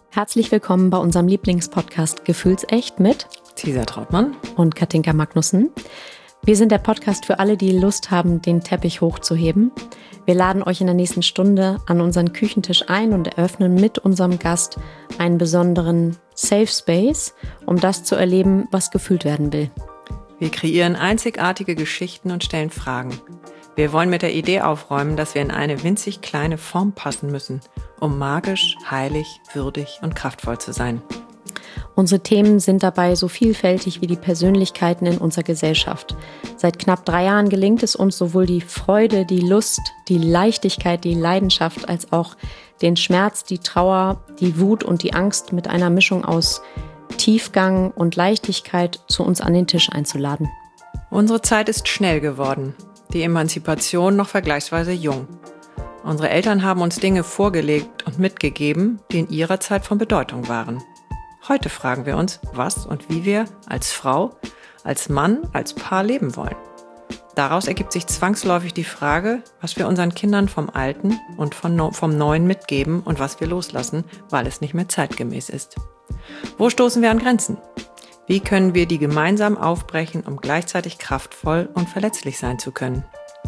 Herzlich willkommen bei unserem Lieblingspodcast Gefühlsecht mit Cesar Trautmann und Katinka Magnussen. Wir sind der Podcast für alle, die Lust haben, den Teppich hochzuheben. Wir laden euch in der nächsten Stunde an unseren Küchentisch ein und eröffnen mit unserem Gast einen besonderen Safe Space, um das zu erleben, was gefühlt werden will. Wir kreieren einzigartige Geschichten und stellen Fragen. Wir wollen mit der Idee aufräumen, dass wir in eine winzig kleine Form passen müssen, um magisch, heilig, würdig und kraftvoll zu sein. Unsere Themen sind dabei so vielfältig wie die Persönlichkeiten in unserer Gesellschaft. Seit knapp 3 Jahren gelingt es uns, sowohl die Freude, die Lust, die Leichtigkeit, die Leidenschaft, als auch den Schmerz, die Trauer, die Wut und die Angst mit einer Mischung aus Tiefgang und Leichtigkeit zu uns an den Tisch einzuladen. Unsere Zeit ist schnell geworden, die Emanzipation noch vergleichsweise jung. Unsere Eltern haben uns Dinge vorgelegt und mitgegeben, die in ihrer Zeit von Bedeutung waren. Heute fragen wir uns, was und wie wir als Frau, als Mann, als Paar leben wollen. Daraus ergibt sich zwangsläufig die Frage, was wir unseren Kindern vom Alten und vom Neuen mitgeben und was wir loslassen, weil es nicht mehr zeitgemäß ist. Wo stoßen wir an Grenzen? Wie können wir die gemeinsam aufbrechen, um gleichzeitig kraftvoll und verletzlich sein zu können?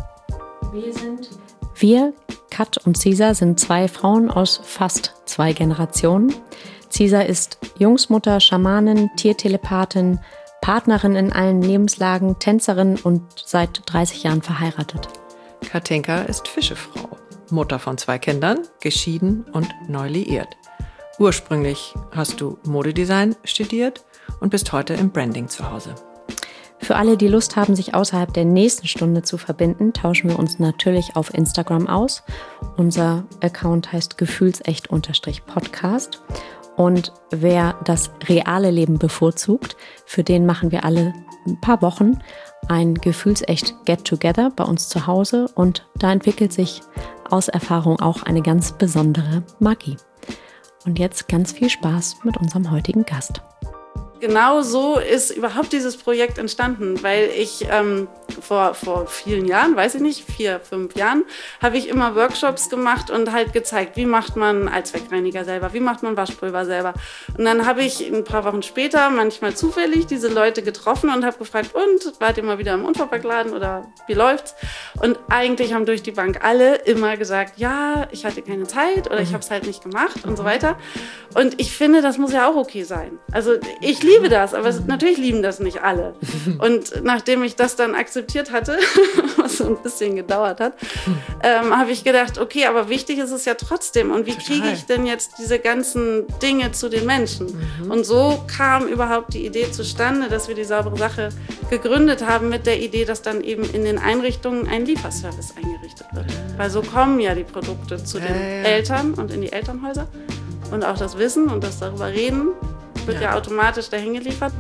Wir, Kat und Cesar, sind 2 Frauen aus fast 2 Generationen. Cesar ist Jungsmutter, Schamanin, Tiertelepathin, Partnerin in allen Lebenslagen, Tänzerin und seit 30 Jahren verheiratet. Katinka ist Fischefrau, Mutter von 2 Kindern, geschieden und neu liiert. Ursprünglich hast du Modedesign studiert und bist heute im Branding zu Hause. Für alle, die Lust haben, sich außerhalb der nächsten Stunde zu verbinden, tauschen wir uns natürlich auf Instagram aus. Unser Account heißt gefühlsecht_podcast. Und wer das reale Leben bevorzugt, für den machen wir alle ein paar Wochen ein Gefühlsecht Get-Together bei uns zu Hause. Und da entwickelt sich aus Erfahrung auch eine ganz besondere Magie. Und jetzt ganz viel Spaß mit unserem heutigen Gast. Genau so ist überhaupt dieses Projekt entstanden, weil ich vor vielen Jahren, weiß ich nicht, 4, 5 Jahren, habe ich immer Workshops gemacht und halt gezeigt, wie macht man Allzweckreiniger selber, wie macht man Waschpulver selber. Und dann habe ich ein paar Wochen später manchmal zufällig diese Leute getroffen und habe gefragt, und wart ihr mal wieder im Unverpacktladen oder wie läuft's? Und eigentlich haben durch die Bank alle immer gesagt, ja, ich hatte keine Zeit oder ich habe es halt nicht gemacht und so weiter. Und ich finde, das muss ja auch okay sein. Also ich liebe das, aber natürlich lieben das nicht alle. Und nachdem ich das dann akzeptiert hatte, was so ein bisschen gedauert hat, habe ich gedacht, okay, aber wichtig ist es ja trotzdem. Und wie kriege ich denn jetzt diese ganzen Dinge zu den Menschen? Und so kam überhaupt die Idee zustande, dass wir die Saubere Sache gegründet haben mit der Idee, dass dann eben in den Einrichtungen ein Lieferservice eingerichtet wird. Weil so kommen ja die Produkte zu den Eltern und in die Elternhäuser. Und auch das Wissen und das darüber reden wird ja automatisch dahin geliefert.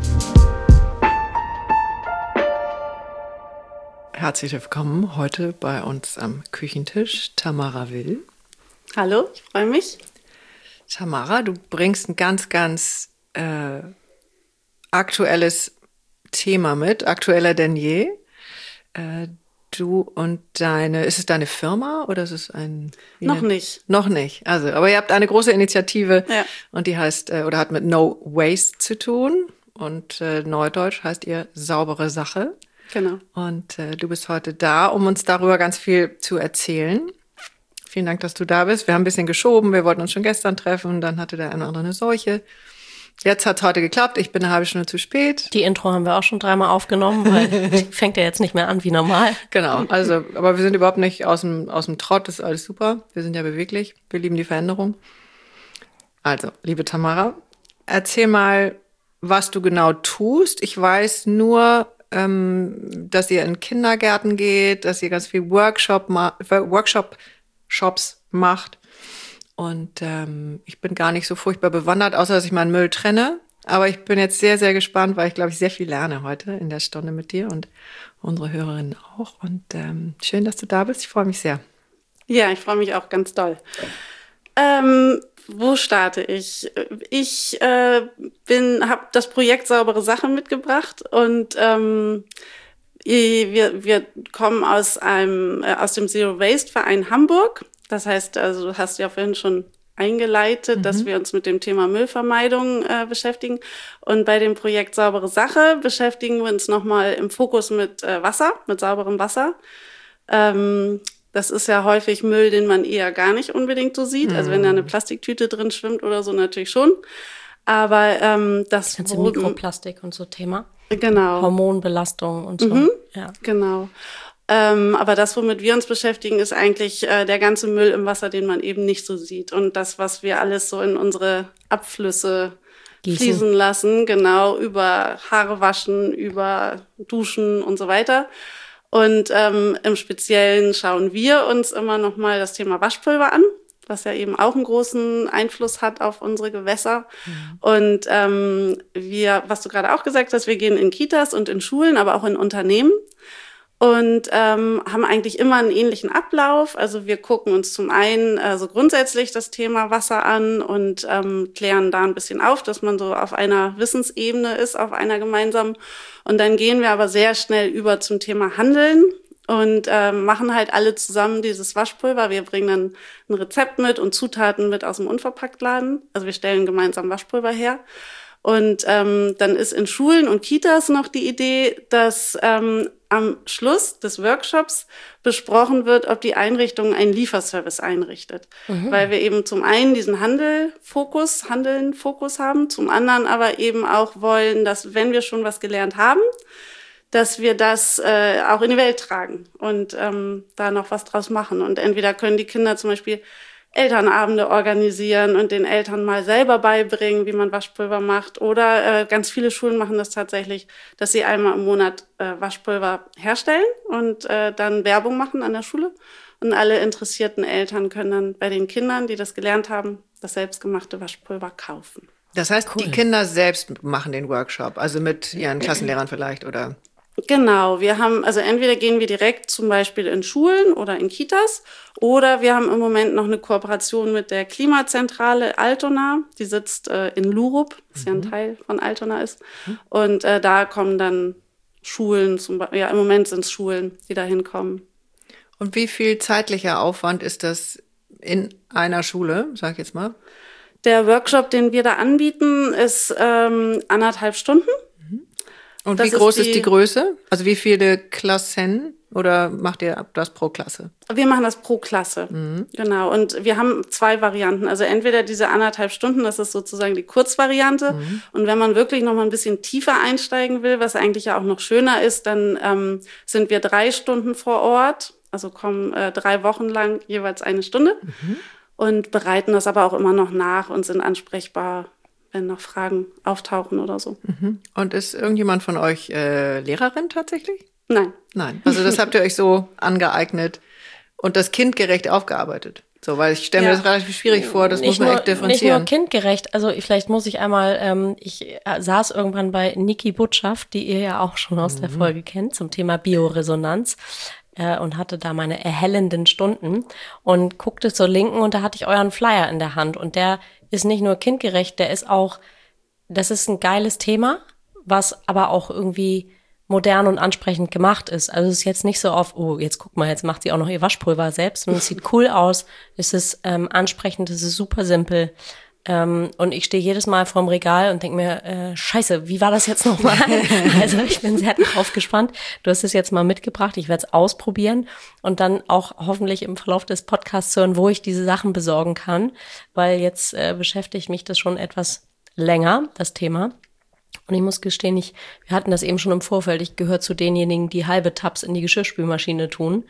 Herzlich willkommen heute bei uns am Küchentisch, Tamara Will. Hallo, ich freue mich. Tamara, du bringst ein ganz, ganz aktuelles Thema mit, aktueller denn je. Du und ist es deine Firma oder ist es ein... Noch nicht. Noch nicht, also, aber ihr habt eine große Initiative und die heißt, oder hat mit No Waste zu tun und Neudeutsch heißt ihr Saubere Sache. Genau. Und du bist heute da, um uns darüber ganz viel zu erzählen. Vielen Dank, dass du da bist. Wir haben ein bisschen geschoben, wir wollten uns schon gestern treffen, dann hatte der eine oder andere eine Seuche. Jetzt hat es heute geklappt, ich bin eine halbe Stunde zu spät. Die Intro haben wir auch schon 3-mal aufgenommen, weil die fängt ja jetzt nicht mehr an wie normal. Genau, also, aber wir sind überhaupt nicht aus dem Trott, das ist alles super. Wir sind ja beweglich, wir lieben die Veränderung. Also, liebe Tamara, erzähl mal, was du genau tust. Ich weiß nur, dass ihr in Kindergärten geht, dass ihr ganz viel Workshops macht. Und ich bin gar nicht so furchtbar bewandert, außer dass ich meinen Müll trenne. Aber ich bin jetzt sehr, sehr gespannt, weil ich, glaube ich, sehr viel lerne heute in der Stunde mit dir und unsere Hörerinnen auch. Und schön, dass du da bist. Ich freue mich sehr. Ja, ich freue mich auch ganz doll. Wo starte ich? Ich habe das Projekt Saubere Sache mitgebracht und wir kommen aus dem Zero Waste Verein Hamburg. Das heißt, also du hast ja vorhin schon eingeleitet, dass wir uns mit dem Thema Müllvermeidung beschäftigen. Und bei dem Projekt Saubere Sache beschäftigen wir uns nochmal im Fokus mit Wasser, mit sauberem Wasser. Das ist ja häufig Müll, den man eher gar nicht unbedingt so sieht. Also wenn da eine Plastiktüte drin schwimmt oder so, natürlich schon. Aber das ganze Mikroplastik und so Thema. Genau. Hormonbelastung und so. Ja. Genau. Aber das, womit wir uns beschäftigen, ist eigentlich der ganze Müll im Wasser, den man eben nicht so sieht. Und das, was wir alles so in unsere Abflüsse fließen lassen, genau, über Haare waschen, über Duschen und so weiter. Und im Speziellen schauen wir uns immer noch mal das Thema Waschpulver an, was ja eben auch einen großen Einfluss hat auf unsere Gewässer. Und was du gerade auch gesagt hast, wir gehen in Kitas und in Schulen, aber auch in Unternehmen. Und haben eigentlich immer einen ähnlichen Ablauf. Also wir gucken uns zum einen so grundsätzlich das Thema Wasser an und klären da ein bisschen auf, dass man so auf einer Wissensebene ist, auf einer gemeinsamen. Und dann gehen wir aber sehr schnell über zum Thema Handeln und machen halt alle zusammen dieses Waschpulver. Wir bringen dann ein Rezept mit und Zutaten mit aus dem Unverpacktladen. Also wir stellen gemeinsam Waschpulver her. Und dann ist in Schulen und Kitas noch die Idee, dass am Schluss des Workshops besprochen wird, ob die Einrichtung einen Lieferservice einrichtet. Weil wir eben zum einen diesen Handeln-Fokus haben, zum anderen aber eben auch wollen, dass, wenn wir schon was gelernt haben, dass wir das auch in die Welt tragen und da noch was draus machen. Und entweder können die Kinder zum Beispiel Elternabende organisieren und den Eltern mal selber beibringen, wie man Waschpulver macht. Oder ganz viele Schulen machen das tatsächlich, dass sie einmal im Monat Waschpulver herstellen und dann Werbung machen an der Schule. Und alle interessierten Eltern können dann bei den Kindern, die das gelernt haben, das selbstgemachte Waschpulver kaufen. Das heißt, die Kinder selbst machen den Workshop, also mit ihren Klassenlehrern vielleicht, oder? Genau, wir haben, also entweder gehen wir direkt zum Beispiel in Schulen oder in Kitas oder wir haben im Moment noch eine Kooperation mit der Klimazentrale Altona, die sitzt in Lurup, das ja ein Teil von Altona ist. Und da kommen dann Schulen, im Moment sind es Schulen, die da hinkommen. Und wie viel zeitlicher Aufwand ist das in einer Schule, sag ich jetzt mal? Der Workshop, den wir da anbieten, ist 1,5 Stunden. Und wie groß ist die Größe? Also wie viele Klassen oder macht ihr das pro Klasse? Wir machen das pro Klasse, genau. Und wir haben 2 Varianten. Also entweder diese 1,5 Stunden, das ist sozusagen die Kurzvariante. Und wenn man wirklich noch mal ein bisschen tiefer einsteigen will, was eigentlich ja auch noch schöner ist, dann sind wir 3 Stunden vor Ort. Also kommen 3 Wochen lang jeweils 1 Stunde und bereiten das aber auch immer noch nach und sind ansprechbar, wenn noch Fragen auftauchen oder so. Und ist irgendjemand von euch Lehrerin tatsächlich? Nein. Nein. Also das habt ihr euch so angeeignet und das kindgerecht aufgearbeitet. So, weil ich stelle mir das relativ schwierig vor, das muss man echt differenzieren. Nicht nur kindgerecht, also vielleicht muss ich einmal, ich saß irgendwann bei Niki Butschaft, die ihr ja auch schon aus der Folge kennt, zum Thema Bioresonanz. Und hatte da meine erhellenden Stunden und guckte zur Linken und da hatte ich euren Flyer in der Hand und der ist nicht nur kindgerecht, das ist ein geiles Thema, was aber auch irgendwie modern und ansprechend gemacht ist. Also es ist jetzt nicht so auf, oh, jetzt guck mal, jetzt macht sie auch noch ihr Waschpulver selbst und es sieht cool aus, es ist ansprechend, es ist super simpel. Und ich stehe jedes Mal vorm Regal und denke mir, scheiße, wie war das jetzt nochmal? Also ich bin sehr drauf gespannt. Du hast es jetzt mal mitgebracht, ich werde es ausprobieren und dann auch hoffentlich im Verlauf des Podcasts hören, wo ich diese Sachen besorgen kann, weil jetzt beschäftigt mich das schon etwas länger, das Thema. Und ich muss gestehen, wir hatten das eben schon im Vorfeld, ich gehöre zu denjenigen, die halbe Tabs in die Geschirrspülmaschine tun.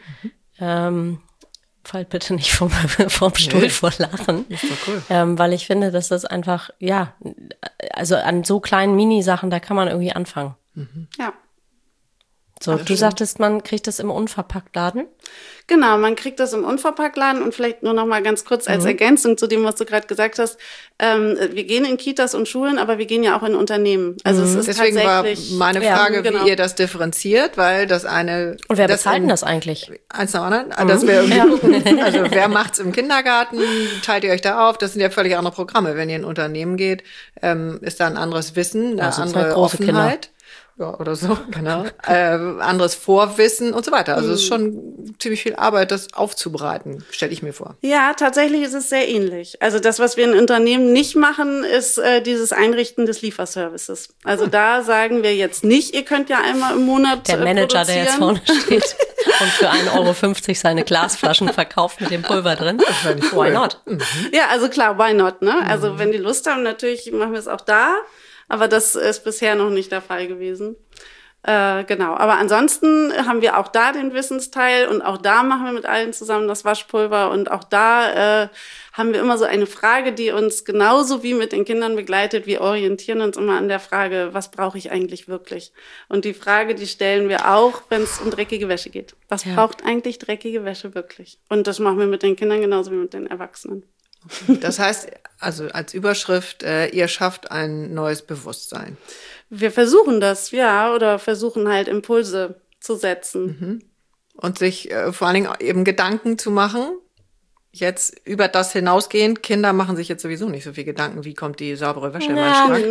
Fallt bitte nicht vom Stuhl vor Lachen. Ist doch cool. Weil ich finde, dass das einfach, ja, also an so kleinen Minisachen, da kann man irgendwie anfangen. Ja. So, du sagtest, man kriegt das im Unverpacktladen? Genau, man kriegt das im Unverpacktladen und vielleicht nur noch mal ganz kurz als Ergänzung zu dem, was du gerade gesagt hast. Wir gehen in Kitas und Schulen, aber wir gehen ja auch in Unternehmen. Also es ist deswegen tatsächlich, war meine Frage, genau. wie ihr das differenziert, weil das eine... Und wer bezahlt denn das eigentlich? Eins nach anderen, dass wir irgendwie gucken, also wer macht's im Kindergarten, teilt ihr euch da auf? Das sind ja völlig andere Programme. Wenn ihr in ein Unternehmen geht, ist da ein anderes Wissen, eine andere Offenheit. ja, oder so, genau. Anderes Vorwissen und so weiter. Also es ist schon ziemlich viel Arbeit, das aufzubereiten, stelle ich mir vor. Ja, tatsächlich ist es sehr ähnlich. Also das, was wir in Unternehmen nicht machen, ist dieses Einrichten des Lieferservices. Also da sagen wir jetzt nicht, ihr könnt ja einmal im Monat Der Manager, der jetzt vorne produzieren. steht und für 1,50 € seine Glasflaschen verkauft mit dem Pulver drin. Why not? Ja, also klar, why not, ne? Also wenn die Lust haben, natürlich machen wir es auch da. Aber das ist bisher noch nicht der Fall gewesen. Genau. Aber ansonsten haben wir auch da den Wissensteil und auch da machen wir mit allen zusammen das Waschpulver und auch da haben wir immer so eine Frage, die uns genauso wie mit den Kindern begleitet. Wir orientieren uns immer an der Frage, was brauche ich eigentlich wirklich? Und die Frage, die stellen wir auch, wenn es um dreckige Wäsche geht. Was braucht eigentlich dreckige Wäsche wirklich? Und das machen wir mit den Kindern genauso wie mit den Erwachsenen. Das heißt, also als Überschrift, ihr schafft ein neues Bewusstsein. Wir versuchen das, ja, oder versuchen halt Impulse zu setzen. Und sich vor allen Dingen eben Gedanken zu machen, jetzt über das hinausgehend. Kinder machen sich jetzt sowieso nicht so viel Gedanken, wie kommt die saubere Wäsche in meinen Schrank.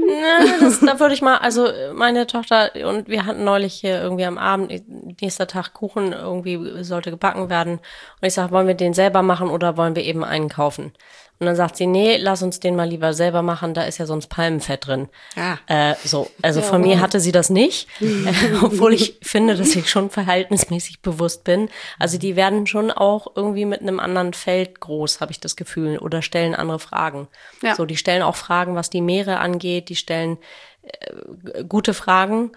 Da würde ich mal, also meine Tochter und wir hatten neulich hier irgendwie am Abend, nächster Tag Kuchen, irgendwie sollte gebacken werden. Und ich sage, wollen wir den selber machen oder wollen wir eben einen kaufen? Und dann sagt sie, nee, lass uns den mal lieber selber machen, da ist ja sonst Palmenfett drin. Also von mir hatte sie das nicht, obwohl ich finde, dass ich schon verhältnismäßig bewusst bin. Also die werden schon auch irgendwie mit einem anderen Feld groß, habe ich das Gefühl, oder stellen andere Fragen. Ja. So, die stellen auch Fragen, was die Meere angeht, die stellen gute Fragen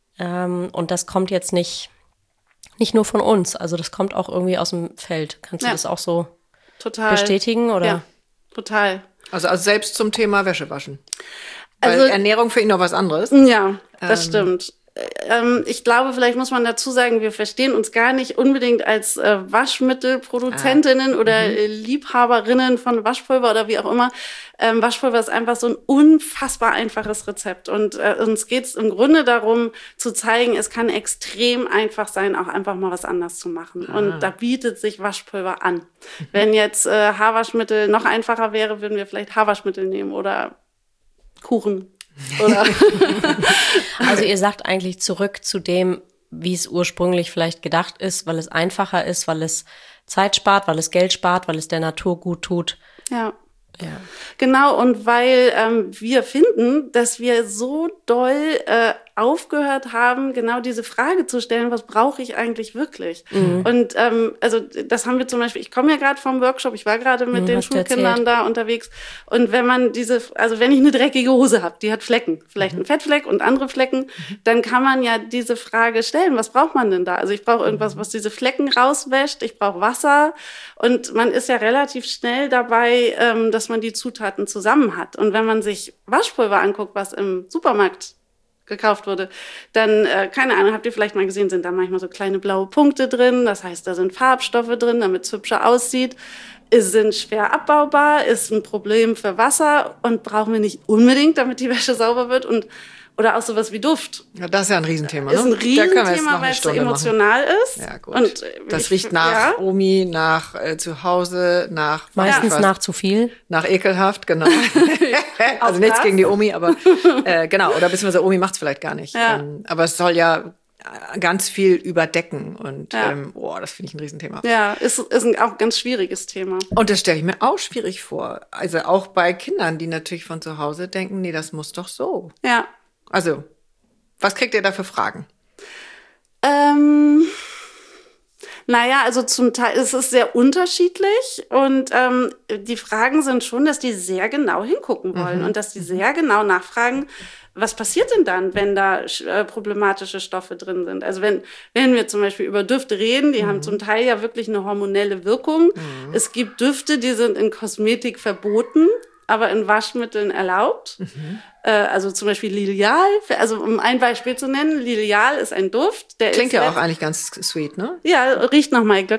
und das kommt jetzt nicht nur von uns, also das kommt auch irgendwie aus dem Feld. Kannst du das auch so bestätigen, oder? Ja, total. Also selbst zum Thema Wäschewaschen. Also, weil Ernährung für ihn noch was anderes. Ja, das stimmt. Ich glaube, vielleicht muss man dazu sagen, wir verstehen uns gar nicht unbedingt als Waschmittelproduzentinnen oder Liebhaberinnen von Waschpulver oder wie auch immer. Waschpulver ist einfach so ein unfassbar einfaches Rezept. Und uns geht es im Grunde darum, zu zeigen, es kann extrem einfach sein, auch einfach mal was anders zu machen. Und da bietet sich Waschpulver an. Wenn jetzt Haarwaschmittel noch einfacher wäre, würden wir vielleicht Haarwaschmittel nehmen oder Kuchen. Oder Also ihr sagt eigentlich zurück zu dem, wie es ursprünglich vielleicht gedacht ist, weil es einfacher ist, weil es Zeit spart, weil es Geld spart, weil es der Natur gut tut. Ja. Genau, und weil wir finden, dass wir so doll aufgehört haben, genau diese Frage zu stellen, was brauche ich eigentlich wirklich? Und also das haben wir zum Beispiel, ich komme ja gerade vom Workshop, ich war gerade mit den Schulkindern da unterwegs und wenn man also wenn ich eine dreckige Hose habe, die hat Flecken, vielleicht einen Fettfleck und andere Flecken, dann kann man ja diese Frage stellen, was braucht man denn da? Also ich brauche irgendwas, was diese Flecken rauswäscht, ich brauche Wasser und man ist ja relativ schnell dabei, dass man die Zutaten zusammen hat. Und wenn man sich Waschpulver anguckt, was im Supermarkt gekauft wurde, dann, keine Ahnung, habt ihr vielleicht mal gesehen, sind da manchmal so kleine blaue Punkte drin. Das heißt, da sind Farbstoffe drin, damit es hübscher aussieht. Sind schwer abbaubar, ist ein Problem für Wasser und brauchen wir nicht unbedingt, damit die Wäsche sauber wird. Oder auch sowas wie Duft. Ja, das ist ja ein Riesenthema. Ist ein ne? Riesenthema, weil es so emotional ist. Ja, gut. Und das riecht nach Omi, nach zu Hause, nach... Meistens nach zu viel. Nach ekelhaft, genau. Also nichts gegen die Omi, aber genau. Oder beziehungsweise Omi macht es vielleicht gar nicht. Ja. Aber es soll ja ganz viel überdecken. Und das finde ich ein Riesenthema. Ja, ist auch ein ganz schwieriges Thema. Und das stelle ich mir auch schwierig vor. Also auch bei Kindern, die natürlich von zu Hause denken, nee, das muss doch so. Ja. Also, was kriegt ihr da für Fragen? Naja, also zum Teil ist es sehr unterschiedlich und die Fragen sind schon, dass die sehr genau hingucken wollen und dass die sehr genau nachfragen, was passiert denn dann, wenn da problematische Stoffe drin sind? Also wenn wir zum Beispiel über Düfte reden, die haben zum Teil ja wirklich eine hormonelle Wirkung. Es gibt Düfte, die sind in Kosmetik verboten, aber in Waschmitteln erlaubt. Also zum Beispiel Lilial, also um ein Beispiel zu nennen, Lilial ist ein Duft. Der Klingt ist ja auch eigentlich ganz sweet, ne? Ja, riecht nach Maiglöckchen.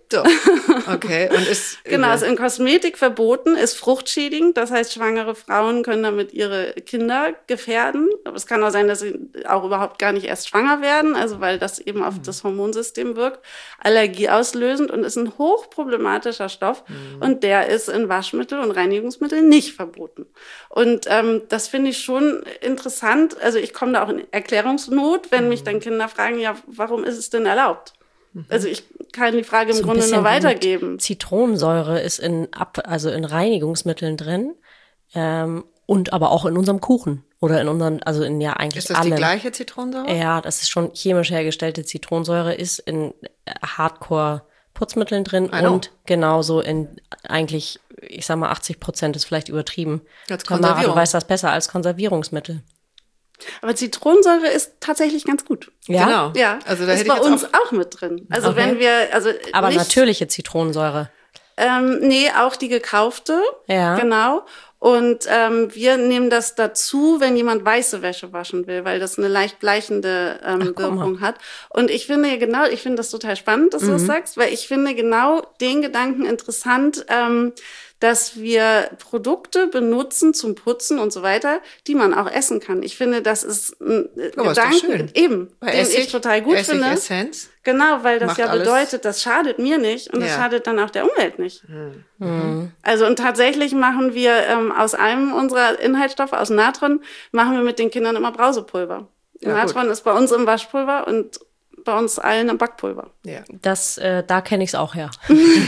So, okay. Und ist Genau, ist in Kosmetik verboten, ist fruchtschädigend. Das heißt, schwangere Frauen können damit ihre Kinder gefährden. Aber es kann auch sein, dass sie auch überhaupt gar nicht erst schwanger werden, also weil das eben auf das Hormonsystem wirkt. Allergieauslösend und ist ein hochproblematischer Stoff. Und der ist in Waschmittel und Reinigungsmitteln nicht verboten. Und das finde ich schon interessant. Also ich komme da auch in Erklärungsnot, wenn mich dann Kinder fragen, ja, warum ist es denn erlaubt? Also ich kann die Frage im Grunde nur weitergeben. Zitronensäure ist in Reinigungsmitteln drin und aber auch in unserem Kuchen oder in unseren, also in ja eigentlich Ist das allem. die gleiche Zitronensäure? Ja, das ist schon chemisch hergestellte Zitronensäure, ist in Hardcore-Putzmitteln drin und genauso in eigentlich, ich sag mal 80% ist vielleicht übertrieben. Als Tamara, Konservierung. du weißt das besser als Konservierungsmittel. Aber Zitronensäure ist tatsächlich ganz gut. Ja? Genau. Ja, Also da ist hätte ich bei jetzt uns auch mit drin. Also Okay. wenn wir, also Aber nicht, natürliche Zitronensäure. Nee, auch die gekaufte. Ja. Genau. Und wir nehmen das dazu, wenn jemand weiße Wäsche waschen will, weil das eine leicht bleichende Wirkung hat. Und ich finde das total spannend, dass du das sagst, weil ich finde genau den Gedanken interessant, dass wir Produkte benutzen zum Putzen und so weiter, die man auch essen kann. Ich finde, das ist ein Aber ist doch schön. Gedanken, eben, Bei den Essig, ich total gut finde. Essigessenz. Genau, weil das Macht ja alles. bedeutet, das schadet mir nicht und das Ja. schadet dann auch der Umwelt nicht. Also und tatsächlich machen wir aus einem unserer Inhaltsstoffe, aus Natron, machen wir mit den Kindern immer Brausepulver. Ja, Natron ist bei uns im Waschpulver und bei uns allen im Backpulver. Ja. Das, da kenne ich es auch her.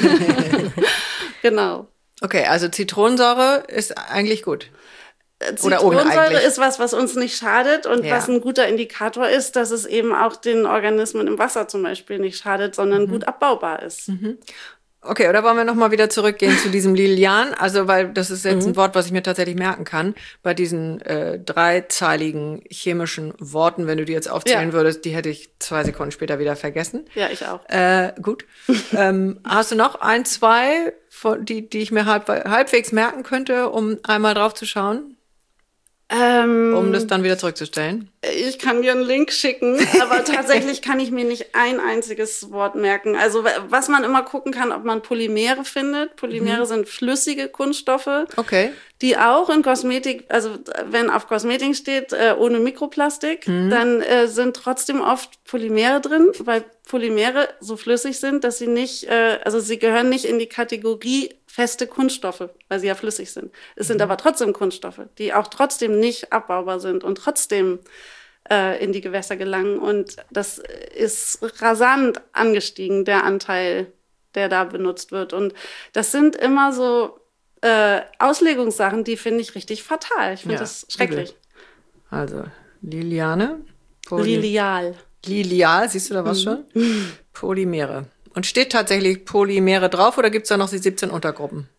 Genau. Okay, also Zitronensäure ist eigentlich gut. Oder Zitronensäure eigentlich. ist was uns nicht schadet und Ja. was ein guter Indikator ist, dass es eben auch den Organismen im Wasser zum Beispiel nicht schadet, sondern gut abbaubar ist. Okay, oder wollen wir nochmal wieder zurückgehen zu diesem Lilian? Also, weil das ist jetzt ein Wort, was ich mir tatsächlich merken kann. Bei diesen dreizeiligen chemischen Worten, wenn du die jetzt aufzählen Ja. würdest, die hätte ich 2 Sekunden später wieder vergessen. Ja, ich auch. Gut. Hast du noch 1, 2, die ich mir halbwegs merken könnte, um einmal drauf zu schauen? Um das dann wieder zurückzustellen? Ich kann dir einen Link schicken, aber tatsächlich kann ich mir nicht ein einziges Wort merken. Also was man immer gucken kann, ob man Polymere findet. Polymere sind flüssige Kunststoffe, Okay. die auch in Kosmetik, also wenn auf Kosmetik steht, ohne Mikroplastik, dann sind trotzdem oft Polymere drin, weil Polymere so flüssig sind, dass sie nicht, also sie gehören nicht in die Kategorie feste Kunststoffe, weil sie ja flüssig sind. Es sind aber trotzdem Kunststoffe, die auch trotzdem nicht abbaubar sind und trotzdem in die Gewässer gelangen. Und das ist rasant angestiegen, der Anteil, der da benutzt wird. Und das sind immer so Auslegungssachen, die finde ich richtig fatal. Ich finde Ja, das schrecklich. Also, Liliane. Lilial. Lilial, siehst du da was schon? Polymere. Und steht tatsächlich Polymere drauf oder gibt es da noch die 17 Untergruppen?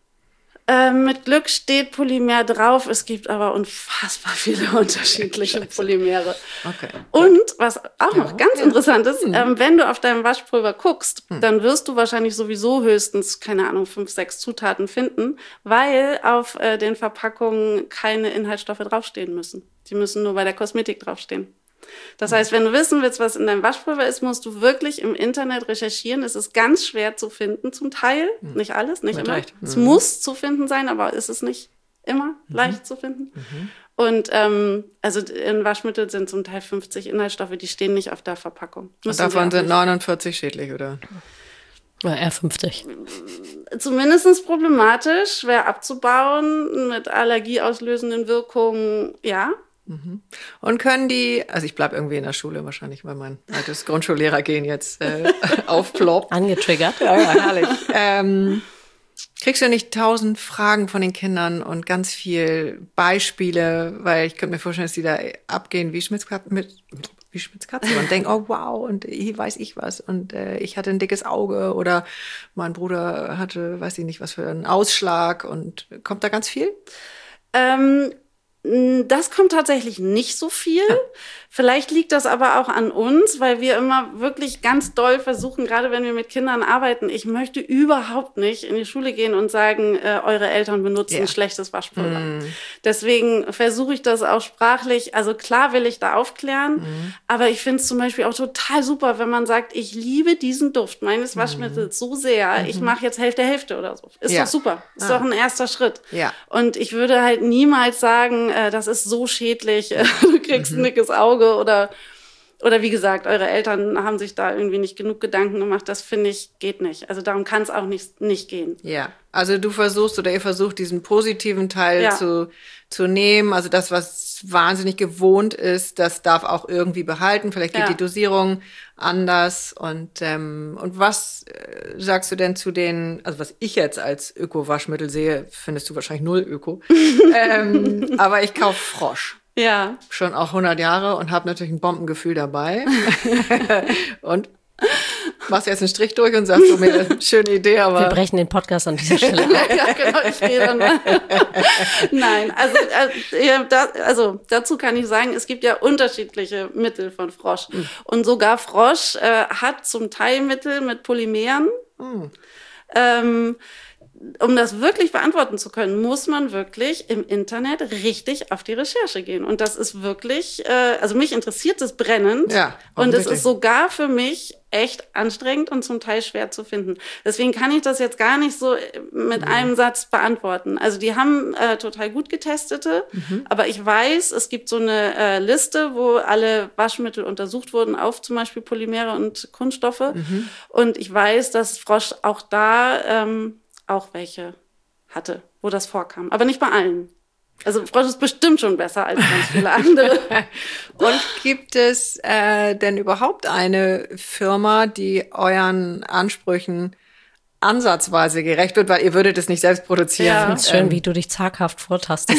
Mit Glück steht Polymer drauf. Es gibt aber unfassbar viele unterschiedliche Polymere. Okay. Und was auch noch ganz interessant ist, wenn du auf deinem Waschpulver guckst, dann wirst du wahrscheinlich sowieso höchstens, keine Ahnung, 5, 6 Zutaten finden, weil auf den Verpackungen keine Inhaltsstoffe draufstehen müssen. Die müssen nur bei der Kosmetik draufstehen. Das heißt, wenn du wissen willst, was in deinem Waschpulver ist, musst du wirklich im Internet recherchieren. Es ist ganz schwer zu finden, zum Teil. Nicht alles, nicht Mit immer. Recht. Es muss zu finden sein, aber es ist nicht immer leicht zu finden. Und also in Waschmitteln sind zum Teil 50 Inhaltsstoffe, die stehen nicht auf der Verpackung. Und Müssen sie davon auch sind nicht. 49 schädlich, oder? Ja, R50. Zumindest problematisch, schwer abzubauen, mit allergieauslösenden Wirkungen, ja. Und können die, also ich bleib irgendwie in der Schule wahrscheinlich, weil mein altes Grundschullehrer-Gen jetzt aufploppt. Angetriggert. Ja, herrlich. Kriegst du nicht 1000 Fragen von den Kindern und ganz viel Beispiele, weil ich könnte mir vorstellen, dass die da abgehen wie Schmitzkatze und denken, oh wow, und hier weiß ich was und ich hatte ein dickes Auge oder mein Bruder hatte, weiß ich nicht, was für einen Ausschlag und kommt da ganz viel? Das kommt tatsächlich nicht so viel. Vielleicht liegt das aber auch an uns, weil wir immer wirklich ganz doll versuchen, gerade wenn wir mit Kindern arbeiten, ich möchte überhaupt nicht in die Schule gehen und sagen, eure Eltern benutzen schlechtes Waschpulver. Deswegen versuche ich das auch sprachlich, also klar will ich da aufklären, aber ich finde es zum Beispiel auch total super, wenn man sagt, ich liebe diesen Duft meines Waschmittels so sehr, ich mache jetzt Hälfte oder so. Ist doch super, ist doch ein erster Schritt. Ja. Und ich würde halt niemals sagen, das ist so schädlich, du kriegst ein dickes Auge oder wie gesagt, eure Eltern haben sich da irgendwie nicht genug Gedanken gemacht. Das finde ich, geht nicht. Also darum kann es auch nicht gehen. Ja, also ihr versucht, diesen positiven Teil zu nehmen. Also das, was wahnsinnig gewohnt ist, das darf auch irgendwie behalten. Vielleicht geht die Dosierung anders. Und was sagst du denn zu den, also was ich jetzt als Öko-Waschmittel sehe, findest du wahrscheinlich 0 Öko. Aber ich kaufe Frosch. Ja. Schon auch 100 Jahre und habe natürlich ein Bombengefühl dabei. Und machst jetzt einen Strich durch und sagst, mir eine schöne Idee, aber... Wir brechen den Podcast an dieser Stelle ab. Ja, genau, ich gehe dann mal. Nein, also dazu kann ich sagen, es gibt ja unterschiedliche Mittel von Frosch. Und sogar Frosch hat zum Teil Mittel mit Polymeren. Um das wirklich beantworten zu können, muss man wirklich im Internet richtig auf die Recherche gehen. Und das ist wirklich, also mich interessiert das brennend. Ja, und es ist sogar für mich echt anstrengend und zum Teil schwer zu finden. Deswegen kann ich das jetzt gar nicht so mit einem Satz beantworten. Also die haben total gut getestete, aber ich weiß, es gibt so eine Liste, wo alle Waschmittel untersucht wurden auf zum Beispiel Polymere und Kunststoffe. Und ich weiß, dass Frosch auch da auch welche hatte, wo das vorkam. Aber nicht bei allen. Also Frosch ist bestimmt schon besser als ganz viele andere. Und gibt es denn überhaupt eine Firma, die euren Ansprüchen ansatzweise gerecht wird, weil ihr würdet es nicht selbst produzieren? Ja. Ich finde es schön, wie du dich zaghaft vortastest.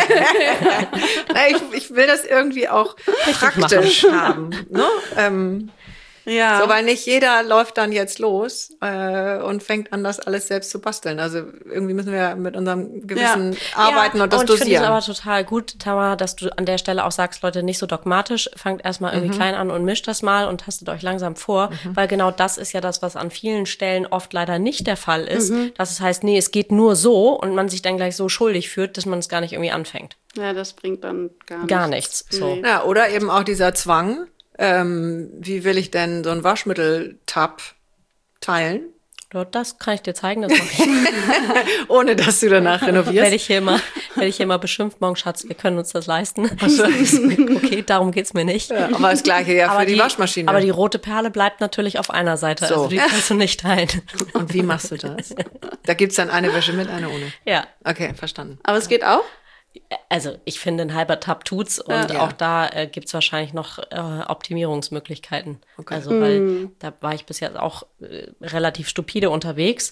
Ich will das irgendwie auch praktisch haben. Ne? Ja. So, weil nicht jeder läuft dann jetzt los und fängt an, das alles selbst zu basteln. Also irgendwie müssen wir mit unserem Gewissen arbeiten und das dosieren. Ich finde es aber total gut, Tamara, dass du an der Stelle auch sagst, Leute, nicht so dogmatisch, fangt erstmal irgendwie klein an und mischt das mal und tastet euch langsam vor, weil genau das ist ja das, was an vielen Stellen oft leider nicht der Fall ist. Dass es heißt, nee, es geht nur so und man sich dann gleich so schuldig fühlt, dass man es gar nicht irgendwie anfängt. Ja, das bringt dann gar nichts. So. Nee. Ja, oder eben auch dieser Zwang. Wie will ich denn so einen Waschmittel-Tab teilen? Das kann ich dir zeigen, das mache ich. Ohne dass du danach renovierst. Werde ich hier immer beschimpft, morgen, Schatz, wir können uns das leisten. Okay, darum geht's mir nicht. Ja, aber das Gleiche ja für die Waschmaschine. Aber die rote Perle bleibt natürlich auf einer Seite, also die kannst du nicht teilen. Und wie machst du das? Da gibt's dann eine Wäsche mit, eine ohne? Ja. Okay, verstanden. Aber es geht auch? Also ich finde, ein halber Tab tut's und auch da gibt's wahrscheinlich noch Optimierungsmöglichkeiten. Okay. Also weil da war ich bis jetzt auch relativ stupide unterwegs.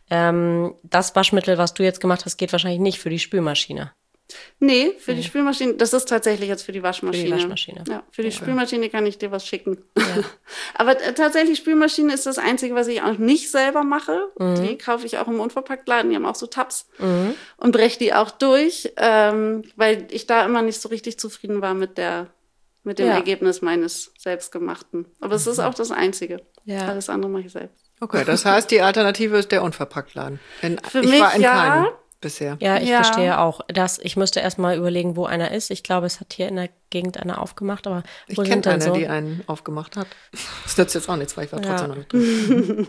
Das Waschmittel, was du jetzt gemacht hast, geht wahrscheinlich nicht für die Spülmaschine. Nee, für die Spülmaschine, das ist tatsächlich jetzt für die Waschmaschine. Für die Waschmaschine. Ja, für die Spülmaschine kann ich dir was schicken. Ja. Aber tatsächlich, Spülmaschine ist das Einzige, was ich auch nicht selber mache. Die kaufe ich auch im Unverpacktladen, die haben auch so Tabs und breche die auch durch, weil ich da immer nicht so richtig zufrieden war mit dem Ergebnis meines Selbstgemachten. Aber es ist auch das Einzige. Ja. Alles andere mache ich selbst. Okay, das heißt, die Alternative ist der Unverpacktladen. Für mich war in keinem. Bisher. Ja, ich verstehe auch. Ich müsste erst mal überlegen, wo einer ist. Ich glaube, es hat hier in der Gegend einer aufgemacht, aber wo sind denn so? Ich kenne eine, die einen aufgemacht hat. Das nützt jetzt auch nichts, weil ich war trotzdem noch nicht drin.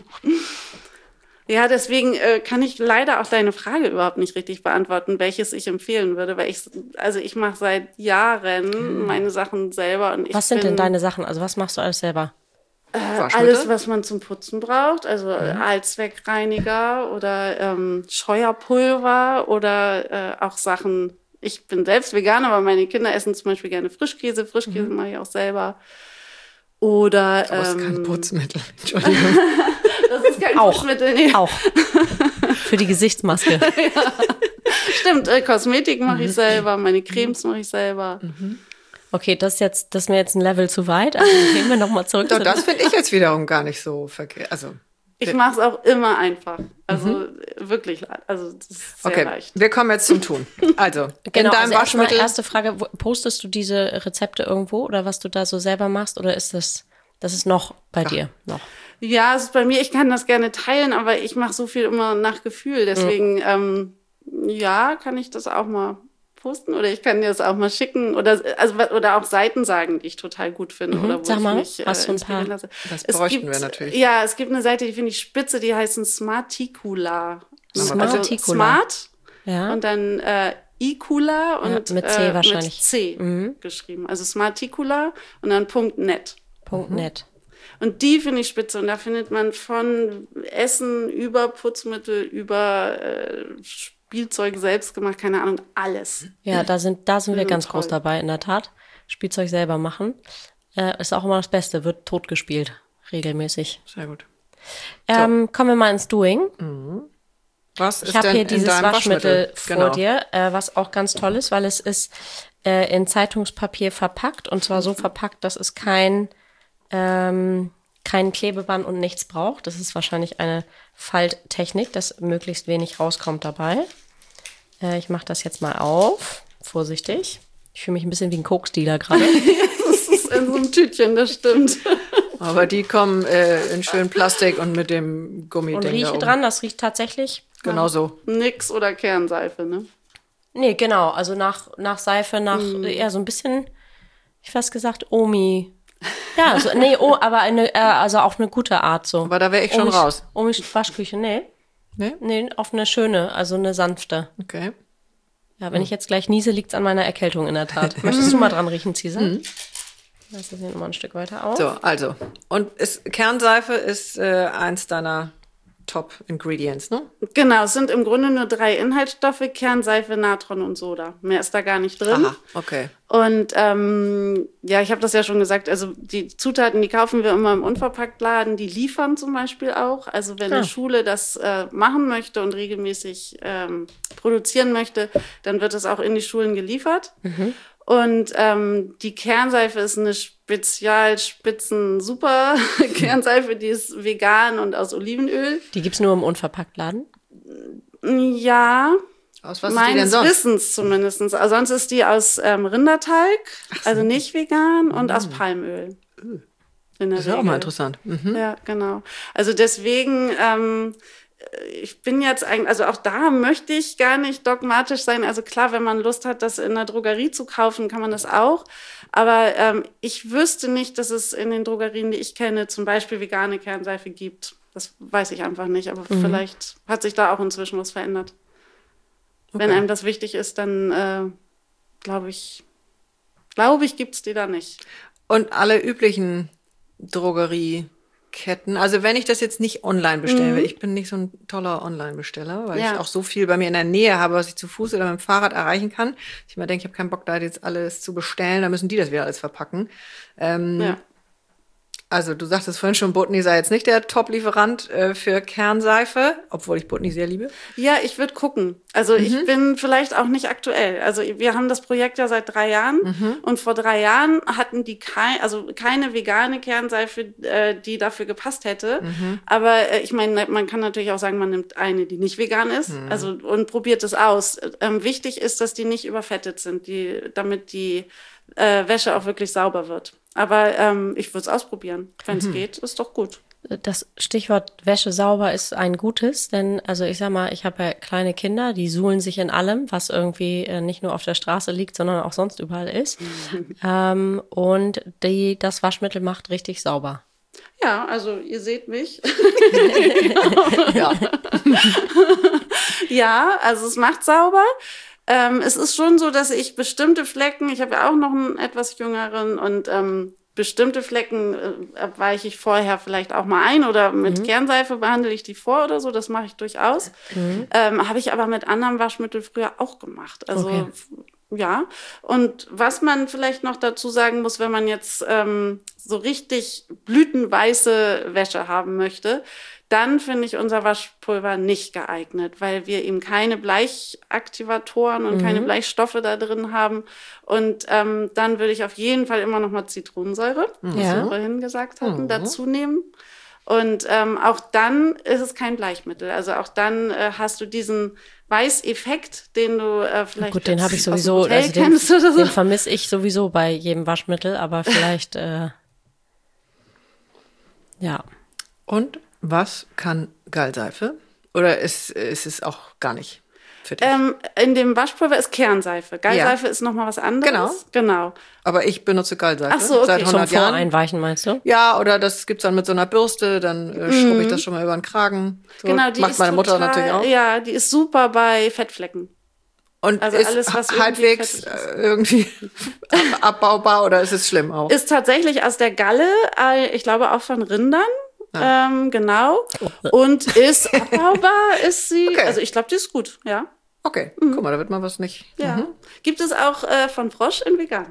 Ja, deswegen kann ich leider auch deine Frage überhaupt nicht richtig beantworten, welches ich empfehlen würde, weil ich mache seit Jahren meine Sachen selber. Und was sind denn deine Sachen? Also was machst du alles selber? Alles, was man zum Putzen braucht, also Allzweckreiniger oder Scheuerpulver oder auch Sachen. Ich bin selbst vegan, aber meine Kinder essen zum Beispiel gerne Frischkäse. Frischkäse mache ich auch selber. Oder aber das ist kein Putzmittel, Entschuldigung. Das ist kein Putzmittel, nee. Auch. Für die Gesichtsmaske. Ja. Stimmt, Kosmetik mache ich selber, meine Cremes mache ich selber. Okay, das ist mir jetzt ein Level zu weit. Also gehen wir nochmal zurück. Das finde ich jetzt wiederum gar nicht so verkehrt. Also Ich mache es auch immer einfach. Also wirklich, also das ist sehr leicht. Wir kommen jetzt zum Tun. Also, Genau, in deinem also Waschmittel. erste Frage, postest du diese Rezepte irgendwo oder was du da so selber machst oder ist das ist noch bei dir? Noch. Ja, es ist bei mir, ich kann das gerne teilen, aber ich mache so viel immer nach Gefühl. Deswegen, kann ich das auch mal posten oder ich kann dir das auch mal schicken oder auch Seiten sagen, die ich total gut finde oder wo Sag mal, ich mich hast du ein inspirieren paar? lasse. Das bräuchten wir natürlich. Ja, es gibt eine Seite, die finde ich spitze, die heißt Smarticula. Smarticula. Also Smart Ja. und dann Icula und mit C wahrscheinlich. mit C geschrieben. Also Smarticula und dann .net. .net. Und die finde ich spitze. Und da findet man von Essen über Putzmittel, über Spielzeug selbst gemacht, keine Ahnung, alles. Ja, da sind wir ganz groß dabei, in der Tat. Spielzeug selber machen. Ist auch immer das Beste, wird totgespielt, regelmäßig. Sehr gut. Kommen wir mal ins Doing. Was ist Ich habe denn hier in dieses deinem Waschmittel vor Genau. dir, was auch ganz toll ist, weil es ist in Zeitungspapier verpackt und zwar so verpackt, dass es kein Klebeband und nichts braucht. Das ist wahrscheinlich eine Falttechnik, dass möglichst wenig rauskommt dabei. Ich mache das jetzt mal auf. Vorsichtig. Ich fühle mich ein bisschen wie ein Koksdealer gerade. Das ist in so einem Tütchen, das stimmt. Aber die kommen in schön Plastik und mit dem Gummiding Und da rieche oben. dran, das riecht tatsächlich. Genau so. Nix oder Kernseife, ne? Nee, genau. Also nach Seife, eher so ein bisschen, ich fast gesagt, Omi. Ja, so, aber also auf eine gute Art so. Aber da wäre ich schon raus. Omi Waschküche, nee. Ne? Nee, auf eine schöne, also eine sanfte. Okay. Ja, wenn ich jetzt gleich niese, liegt's an meiner Erkältung in der Tat. Möchtest du mal dran riechen, Cesar? Lass das hier nochmal ein Stück weiter auf. So, also. Und Kernseife ist eins deiner Top-Ingredients, ne? Genau, es sind im Grunde nur 3 Inhaltsstoffe, Kernseife, Natron und Soda. Mehr ist da gar nicht drin. Aha, okay. Und ich habe das ja schon gesagt, also die Zutaten, die kaufen wir immer im Unverpacktladen, die liefern zum Beispiel auch. Also wenn eine Schule das machen möchte und regelmäßig produzieren möchte, dann wird es auch in die Schulen geliefert. Und die Kernseife ist eine super Kernseife, die ist vegan und aus Olivenöl. Die gibt's nur im Unverpacktladen? Ja, Aus was ist die denn meines sonst? Wissens zumindest. Also sonst ist die aus Rinderteig, also nicht vegan, und aus Palmöl. In der Das ist ja auch Regel. mal interessant. Ja, genau. Also deswegen, ich bin jetzt eigentlich, also auch da möchte ich gar nicht dogmatisch sein. Also klar, wenn man Lust hat, das in der Drogerie zu kaufen, kann man das auch. Aber ich wüsste nicht, dass es in den Drogerien, die ich kenne, zum Beispiel vegane Kernseife gibt. Das weiß ich einfach nicht. Aber vielleicht hat sich da auch inzwischen was verändert. Okay. Wenn einem das wichtig ist, dann glaube ich, gibt's die da nicht. Und alle üblichen Drogerieketten, also wenn ich das jetzt nicht online bestellen will, ich bin nicht so ein toller Online-Besteller, weil ich auch so viel bei mir in der Nähe habe, was ich zu Fuß oder mit dem Fahrrad erreichen kann. Ich immer denke, ich habe keinen Bock, da jetzt alles zu bestellen, da müssen die das wieder alles verpacken. Also du sagtest vorhin schon, Botany sei jetzt nicht der Top-Lieferant für Kernseife, obwohl ich Botany sehr liebe. Ja, ich würde gucken. Also ich bin vielleicht auch nicht aktuell. Also wir haben das Projekt ja seit 3 Jahren und vor 3 Jahren hatten die keine vegane Kernseife, die dafür gepasst hätte. Aber ich meine, man kann natürlich auch sagen, man nimmt eine, die nicht vegan ist, also und probiert es aus. Wichtig ist, dass die nicht überfettet sind, damit die Wäsche auch wirklich sauber wird. Aber ich würde es ausprobieren. Wenn es geht, ist doch gut. Das Stichwort Wäsche sauber ist ein gutes, denn also ich sag mal, ich habe ja kleine Kinder, die suhlen sich in allem, was irgendwie nicht nur auf der Straße liegt, sondern auch sonst überall ist. Und das Waschmittel macht richtig sauber. Ja, also ihr seht mich. Ja. Ja, also es macht sauber. Es ist schon so, dass ich bestimmte Flecken, ich habe ja auch noch einen etwas jüngeren und bestimmte Flecken weiche ich vorher vielleicht auch mal ein oder mit Kernseife behandle ich die vor oder so, das mache ich durchaus. Habe ich aber mit anderem Waschmittel früher auch gemacht. Also ja, und was man vielleicht noch dazu sagen muss, wenn man jetzt so richtig blütenweiße Wäsche haben möchte, dann finde ich unser Waschpulver nicht geeignet, weil wir eben keine Bleichaktivatoren und keine Bleichstoffe da drin haben. Und dann würde ich auf jeden Fall immer noch mal Zitronensäure, was wir vorhin gesagt hatten, dazu nehmen. Und auch dann ist es kein Bleichmittel. Also auch dann hast du diesen Weißeffekt, den du vielleicht gut, den habe ich aus dem sowieso, Hotel also kennst oder so. den vermisse ich sowieso bei jedem Waschmittel, aber vielleicht, ja. Und was kann Gallseife? Oder ist es auch gar nicht für dich? In dem Waschpulver ist Kernseife. Gallseife ist nochmal was anderes. Genau. Aber ich benutze Gallseife Ach so, okay. seit 100 Zum Jahren. Voreinweichen, meinst du? Ja, oder das gibt's dann mit so einer Bürste, dann schrubbe ich das schon mal über den Kragen. So Genau, die macht ist meine Mutter total, natürlich auch. Ja, die ist super bei Fettflecken. Und Also ist alles, was halbwegs irgendwie abbaubar oder ist es schlimm auch? Ist tatsächlich aus der Galle, ich glaube auch von Rindern. Genau. Und ist abbaubar, ist sie. Okay. Also ich glaube, die ist gut, ja. Okay, guck mal, da wird mal was nicht. Ja. Gibt es auch von Frosch in vegan.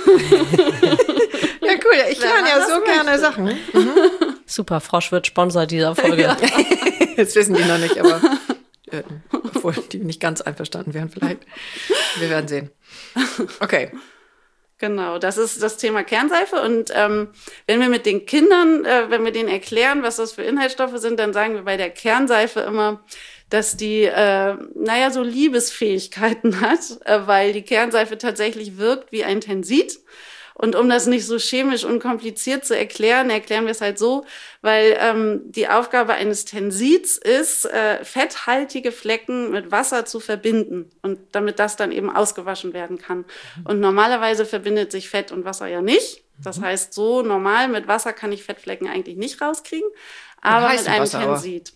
Ja, cool. Ich Wenn lerne man ja das so gerne möchte. Sachen. Super, Frosch wird Sponsor dieser Folge. Jetzt wissen die noch nicht, aber obwohl die nicht ganz einverstanden wären vielleicht. Wir werden sehen. Okay. Genau, das ist das Thema Kernseife. Und wenn wir mit den Kindern, wenn wir denen erklären, was das für Inhaltsstoffe sind, dann sagen wir bei der Kernseife immer, dass die, so Liebesfähigkeiten hat, weil die Kernseife tatsächlich wirkt wie ein Tensid. Und um das nicht so chemisch unkompliziert zu erklären, erklären wir es halt so, weil die Aufgabe eines Tensids ist, fetthaltige Flecken mit Wasser zu verbinden und damit das dann eben ausgewaschen werden kann. Und normalerweise verbindet sich Fett und Wasser ja nicht. Das heißt, so normal mit Wasser kann ich Fettflecken eigentlich nicht rauskriegen, aber mit einem Wasser, Tensid.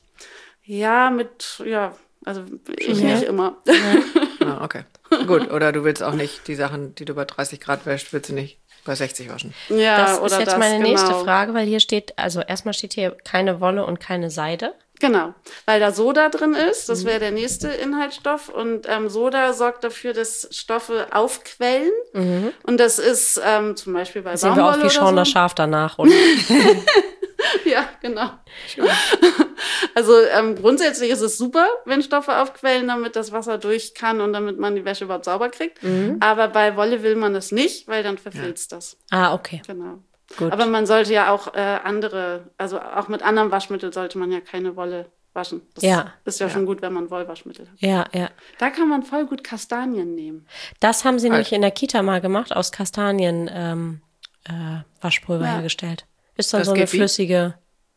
Also ich nicht immer. Ah, okay. Gut, oder du willst auch nicht die Sachen, die du bei 30 Grad wäschst, willst du nicht bei 60 waschen. Ja, Das oder ist jetzt das, meine nächste genau. Frage, weil hier steht, also erstmal steht hier keine Wolle und keine Seide. Genau, weil da Soda drin ist, das wäre der nächste Inhaltsstoff. Und Soda sorgt dafür, dass Stoffe aufquellen. Und das ist zum Beispiel bei Sehen wir Baumwolle auch wie Shaun oder das so. Schaf danach, oder? Ja, genau. Also grundsätzlich ist es super, wenn Stoffe aufquellen, damit das Wasser durch kann und damit man die Wäsche überhaupt sauber kriegt. Aber bei Wolle will man das nicht, weil dann verfilzt das. Ah, okay. Genau. Gut. Aber man sollte ja auch also auch mit anderem Waschmittel sollte man ja keine Wolle waschen. Das ist ja schon gut, wenn man Wollwaschmittel hat. Ja, ja. Da kann man voll gut Kastanien nehmen. Das haben sie nämlich in der Kita mal gemacht, aus Kastanien Waschpulver hergestellt. Ist dann Das so eine geht wie? flüssige.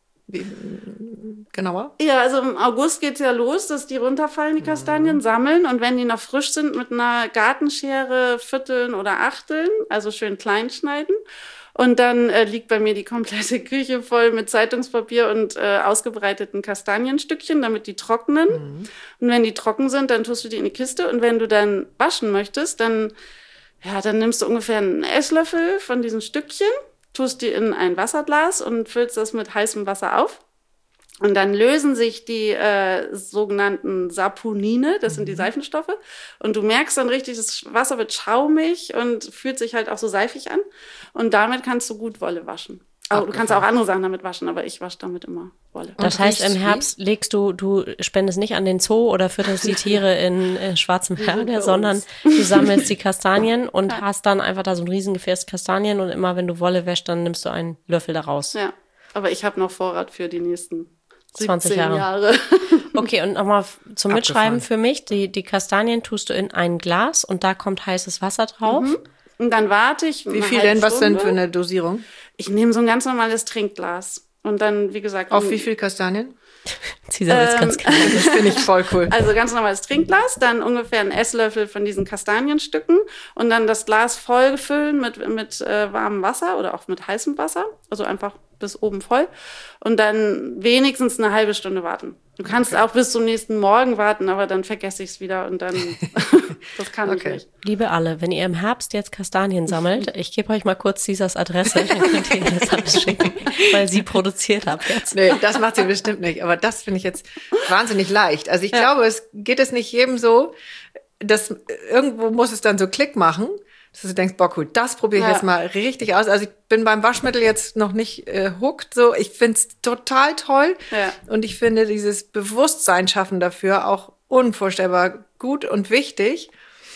Genauer? Ja, also im August geht's ja los, dass die runterfallen, die Kastanien, sammeln. Und wenn die noch frisch sind, mit einer Gartenschere vierteln oder achteln, also schön klein schneiden. Und dann liegt bei mir die komplette Küche voll mit Zeitungspapier und ausgebreiteten Kastanienstückchen, damit die trocknen. Und wenn die trocken sind, dann tust du die in die Kiste. Und wenn du dann waschen möchtest, dann nimmst du ungefähr einen Esslöffel von diesen Stückchen, tust die in ein Wasserglas und füllst das mit heißem Wasser auf. Und dann lösen sich die sogenannten Saponine, das sind die Seifenstoffe. Und du merkst dann richtig, das Wasser wird schaumig und fühlt sich halt auch so seifig an. Und damit kannst du gut Wolle waschen. Aber du kannst auch andere Sachen damit waschen, aber ich wasche damit immer Wolle. Das heißt, im Herbst legst du spendest nicht an den Zoo oder fütterst die Tiere in schwarzem Berge, sondern du sammelst die Kastanien und hast dann einfach da so ein Riesengefäß Kastanien und immer, wenn du Wolle wäschst, dann nimmst du einen Löffel daraus. Ja, aber ich habe noch Vorrat für die nächsten 20 17 Jahre. Jahre. Okay, und nochmal zum Mitschreiben Abgefahren. für mich. Die Kastanien tust du in ein Glas und da kommt heißes Wasser drauf. Und dann warte ich Wie viel denn? Was denn für eine Dosierung? Ich nehme so ein ganz normales Trinkglas. Und dann, wie gesagt... Auf wie viel Kastanien? Sie sagt jetzt ganz klar. Das finde ich voll cool. Also ganz normales Trinkglas, dann ungefähr einen Esslöffel von diesen Kastanienstücken und dann das Glas voll füllen mit warmem Wasser oder auch mit heißem Wasser. Also einfach bis oben voll. Und dann wenigstens eine halbe Stunde warten. Du kannst auch bis zum nächsten Morgen warten, aber dann vergesse ich es wieder und dann, das kann ich nicht. Liebe alle, wenn ihr im Herbst jetzt Kastanien sammelt, ich gebe euch mal kurz Caesars Adresse, dann könnt ihr das alles schicken, weil sie produziert ab jetzt. Nee, das macht sie bestimmt nicht. Aber das finde ich jetzt wahnsinnig leicht. Also ich glaube, es geht es nicht jedem so, dass irgendwo muss es dann so Klick machen, dass du denkst, boah, cool, das probiere ich jetzt mal richtig aus. Also ich bin beim Waschmittel jetzt noch nicht hooked, so. Ich finde es total toll. Ja. Und ich finde dieses Bewusstsein schaffen dafür auch unvorstellbar gut und wichtig.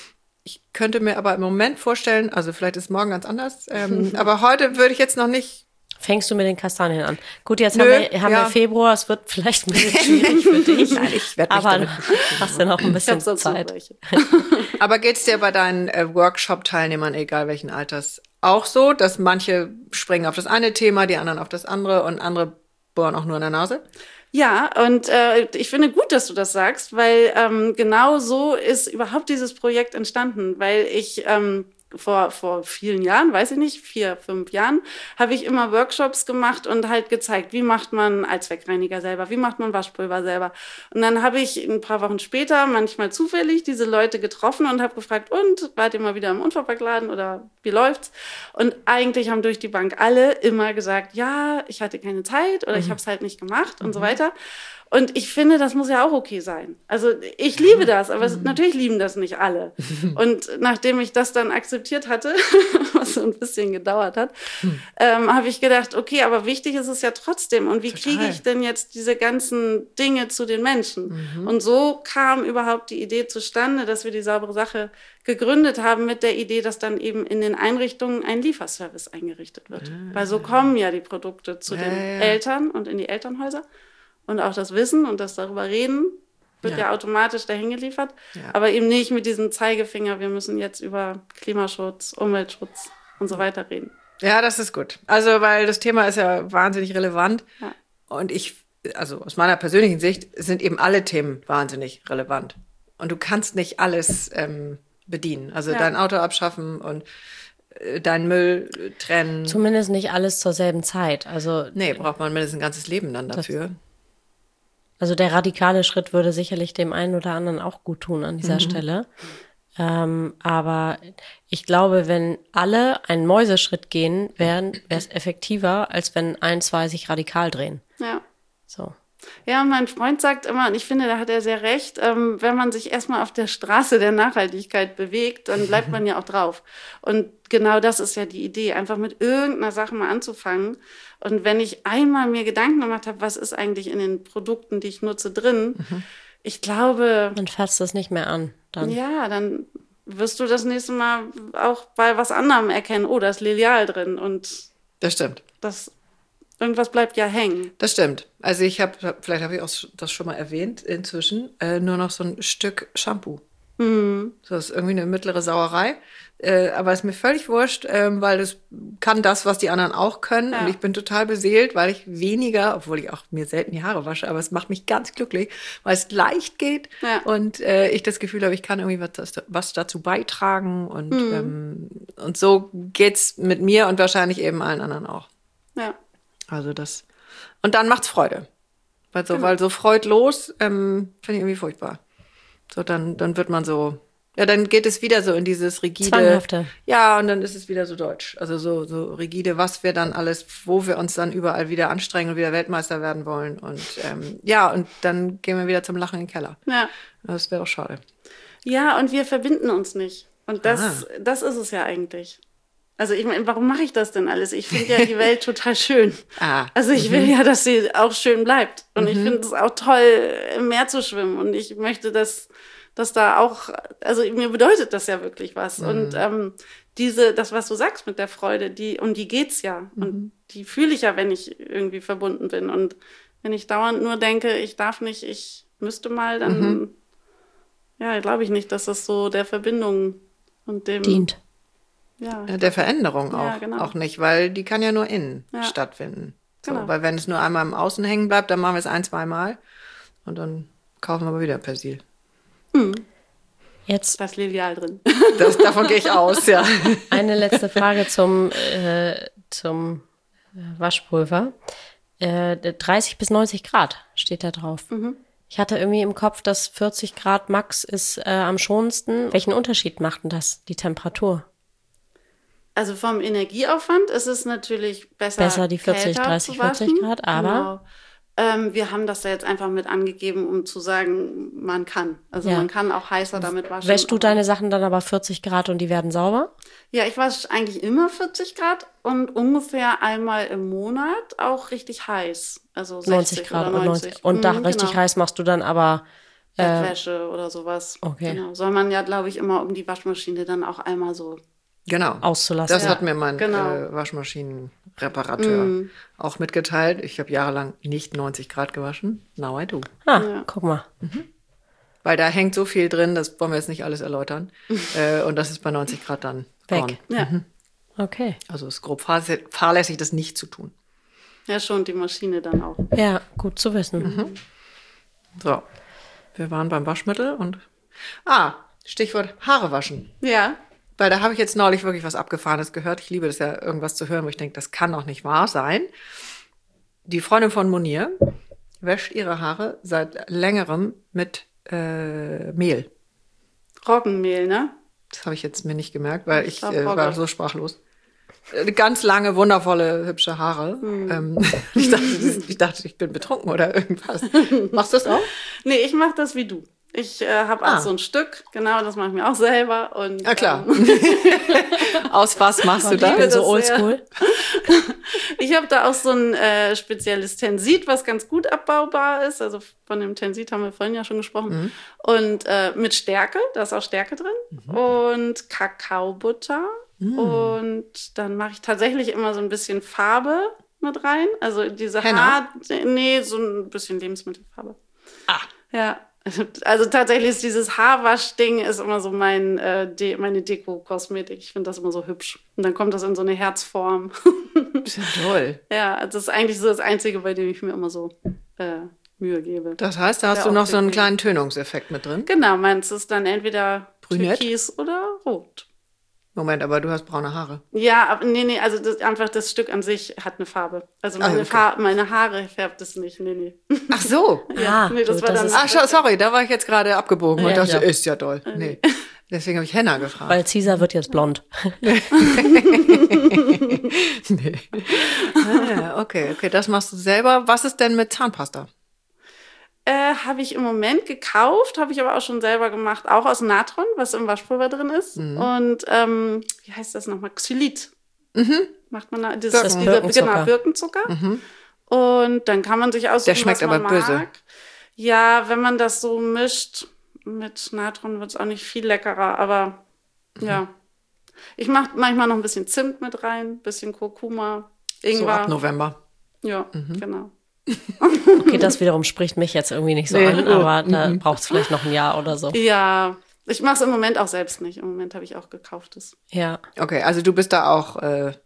Ich könnte mir aber im Moment vorstellen, also vielleicht ist morgen ganz anders, aber heute würde ich jetzt noch nicht fängst du mit den Kastanien an? Gut, jetzt Nö, haben wir Februar, es wird vielleicht ein bisschen schwierig für dich. Nein, ich werde mich aber damit beschäftigen. hast du noch ein bisschen Ich hab sonst noch Zeit. welche. Aber geht's dir bei deinen Workshop-Teilnehmern, egal welchen Alters, auch so, dass manche springen auf das eine Thema, die anderen auf das andere und andere bohren auch nur in der Nase? Ja, und ich finde gut, dass du das sagst, weil genau so ist überhaupt dieses Projekt entstanden, weil ich vor vielen Jahren, weiß ich nicht, 4, 5 Jahren, habe ich immer Workshops gemacht und halt gezeigt, wie macht man Allzweckreiniger selber, wie macht man Waschpulver selber. Und dann habe ich ein paar Wochen später manchmal zufällig diese Leute getroffen und habe gefragt, und wart ihr mal wieder im Unverpacktladen oder wie läuft's? Und eigentlich haben durch die Bank alle immer gesagt, ja, ich hatte keine Zeit oder ich habe es halt nicht gemacht und so weiter. Und ich finde, das muss ja auch okay sein. Also ich liebe das, aber natürlich lieben das nicht alle. Und nachdem ich das dann akzeptiert hatte, was so ein bisschen gedauert hat, habe ich gedacht, okay, aber wichtig ist es ja trotzdem. Und wie kriege ich denn jetzt diese ganzen Dinge zu den Menschen? Und so kam überhaupt die Idee zustande, dass wir die Saubere Sache gegründet haben mit der Idee, dass dann eben in den Einrichtungen ein Lieferservice eingerichtet wird. Weil so kommen ja die Produkte zu den Eltern und in die Elternhäuser. Und auch das Wissen und das darüber reden wird ja automatisch dahin geliefert. Ja. Aber eben nicht mit diesem Zeigefinger, wir müssen jetzt über Klimaschutz, Umweltschutz und so weiter reden. Ja, das ist gut. Also, weil das Thema ist ja wahnsinnig relevant. Ja. Und also aus meiner persönlichen Sicht, sind eben alle Themen wahnsinnig relevant. Und du kannst nicht alles bedienen. Also dein Auto abschaffen und deinen Müll trennen. Zumindest nicht alles zur selben Zeit. Also nee, braucht man mindestens ein ganzes Leben dann dafür. Also der radikale Schritt würde sicherlich dem einen oder anderen auch gut tun an dieser Stelle. Aber ich glaube, wenn alle einen Mäuseschritt gehen, wäre es effektiver, als wenn 1, 2 sich radikal drehen. Ja. So. Ja, mein Freund sagt immer, und ich finde, da hat er sehr recht, wenn man sich erstmal auf der Straße der Nachhaltigkeit bewegt, dann bleibt man ja auch drauf. Und genau das ist ja die Idee, einfach mit irgendeiner Sache mal anzufangen. Und wenn ich einmal mir Gedanken gemacht habe, was ist eigentlich in den Produkten, die ich nutze, drin, ich glaube... Dann fasst das nicht mehr an. Dann. Ja, dann wirst du das nächste Mal auch bei was anderem erkennen, oh, da ist Lilial drin. Und das stimmt. Irgendwas bleibt ja hängen. Das stimmt. Also vielleicht habe ich auch das schon mal erwähnt inzwischen, nur noch so ein Stück Shampoo. So, das ist irgendwie eine mittlere Sauerei. Aber ist mir völlig wurscht, weil das kann das, was die anderen auch können. Ja. Und ich bin total beseelt, weil ich weniger, obwohl ich auch mir selten die Haare wasche, aber es macht mich ganz glücklich, weil es leicht geht und ich das Gefühl habe, ich kann irgendwie was dazu beitragen. Und so geht's mit mir und wahrscheinlich eben allen anderen auch. Ja. Also das. Und dann macht's Freude. Weil so freudlos, finde ich irgendwie furchtbar. So, dann wird man so, ja, dann geht es wieder so in dieses rigide. Zwanghafte. Ja, und dann ist es wieder so deutsch. Also so rigide, was wir dann alles, wo wir uns dann überall wieder anstrengen und wieder Weltmeister werden wollen. Und und dann gehen wir wieder zum Lachen in den Keller. Ja. Das wäre doch schade. Ja, und wir verbinden uns nicht. Und das ist es ja eigentlich. Also ich meine, warum mache ich das denn alles? Ich finde ja die Welt total schön. Also ich will ja, dass sie auch schön bleibt. Und ich finde es auch toll, im Meer zu schwimmen. Und ich möchte, dass da auch, also mir bedeutet das ja wirklich was. Und das, was du sagst mit der Freude, um die geht's ja. Und die fühle ich ja, wenn ich irgendwie verbunden bin. Und wenn ich dauernd nur denke, ich darf nicht, ich müsste mal, dann glaube ich nicht, dass das so der Verbindung und dem dient. Ja, der Veränderung auch nicht, weil die kann ja nur innen stattfinden. So, weil wenn es nur einmal im Außen hängen bleibt, dann machen wir es 1, 2 Mal und dann kaufen wir aber wieder Persil. Jetzt das Lilial drin. Davon gehe ich aus, ja. Eine letzte Frage zum Waschpulver. 30 bis 90 Grad steht da drauf. Ich hatte irgendwie im Kopf, dass 40 Grad Max ist am schonendsten. Welchen Unterschied macht denn das, die Temperatur? Also vom Energieaufwand ist es natürlich besser die 40, 30, 40 Grad, aber wir haben das da jetzt einfach mit angegeben, um zu sagen, man kann. Also man kann auch heißer damit waschen. Wäschst du deine Sachen dann aber 40 Grad und die werden sauber? Ja, ich wasche eigentlich immer 40 Grad und ungefähr einmal im Monat auch richtig heiß. Also 90 Grad oder 90. Und da richtig heiß machst du dann aber Bettwäsche oder sowas. Okay. Genau. Soll man ja, glaube ich, immer um die Waschmaschine dann auch einmal so Genau. auszulassen. Das hat mir mein genau. Waschmaschinenreparateur auch mitgeteilt. Ich habe jahrelang nicht 90 Grad gewaschen. Now I do. Guck mal. Weil da hängt so viel drin, das wollen wir jetzt nicht alles erläutern. Und das ist bei 90 Grad dann Weg. gone. Ja. Okay. Also es ist grob fahrlässig, das nicht zu tun. Ja, schon, die Maschine dann auch. Ja, gut zu wissen. So, wir waren beim Waschmittel und... Stichwort Haare waschen. Ja. Weil da habe ich jetzt neulich wirklich was Abgefahrenes gehört. Ich liebe das ja, irgendwas zu hören, wo ich denke, das kann doch nicht wahr sein. Die Freundin von Monier wäscht ihre Haare seit längerem mit Mehl. Roggenmehl, ne? Das habe ich jetzt mir nicht gemerkt, weil ich glaub, war so sprachlos. Ganz lange, wundervolle, hübsche Haare. Ich dachte, ich bin betrunken oder irgendwas. Machst du das auch? Nee, ich mache das wie du. Ich habe auch so ein Stück, genau, das mache ich mir auch selber. Und, Ja, klar. Aus was machst du Ich bin das? so das sehr. oldschool. Ich habe da auch so ein spezielles Tensit, was ganz gut abbaubar ist. Also von dem Tensit haben wir vorhin ja schon gesprochen. Und mit Stärke, da ist auch Stärke drin. Und Kakaobutter. Und dann mache ich tatsächlich immer so ein bisschen Farbe mit rein. Also diese Henna? Nee, so ein bisschen Lebensmittelfarbe. Ja. Also tatsächlich ist dieses Haarwaschding ist immer so meine Deko-Kosmetik. Ich finde das immer so hübsch. Und dann kommt das in so eine Herzform. Das ist ja toll. Ja, das ist eigentlich so das Einzige, bei dem ich mir immer so Mühe gebe. Das heißt, da hast du noch so einen kleinen Tönungseffekt mit drin? Genau, meins ist dann entweder Brünett? Türkis oder Rot. Moment, aber du hast braune Haare. Ja, aber nee, also einfach das Stück an sich hat eine Farbe. Also meine, okay. meine Haare färbt es nicht, nee. Ach so. Nee, das gut, war das dann. ist- Sorry, da war ich jetzt gerade abgebogen und Ja, dachte, ja. ist ja toll. Nee. Deswegen habe ich Henna gefragt. Weil Caesar wird jetzt blond. Nee. Okay, das machst du selber. Was ist denn mit Zahnpasta? Habe ich im Moment gekauft, habe ich aber auch schon selber gemacht, auch aus Natron, was im Waschpulver drin ist. Und wie heißt das nochmal? Xylit. Macht man da, Birkenzucker. Birkenzucker. Und dann kann man sich aussuchen, Der schmeckt was man aber böse. mag. Ja, wenn man das so mischt mit Natron, wird es auch nicht viel leckerer, aber ja. Ich mache manchmal noch ein bisschen Zimt mit rein, ein bisschen Kurkuma, So Ingwer. ab November. Ja, genau. Okay, das wiederum spricht mich jetzt irgendwie nicht so an, aber da braucht es vielleicht noch ein Jahr oder so. Ja, ich mache es im Moment auch selbst nicht. Im Moment habe ich auch gekauftes. Ja. Okay, also du bist da auch,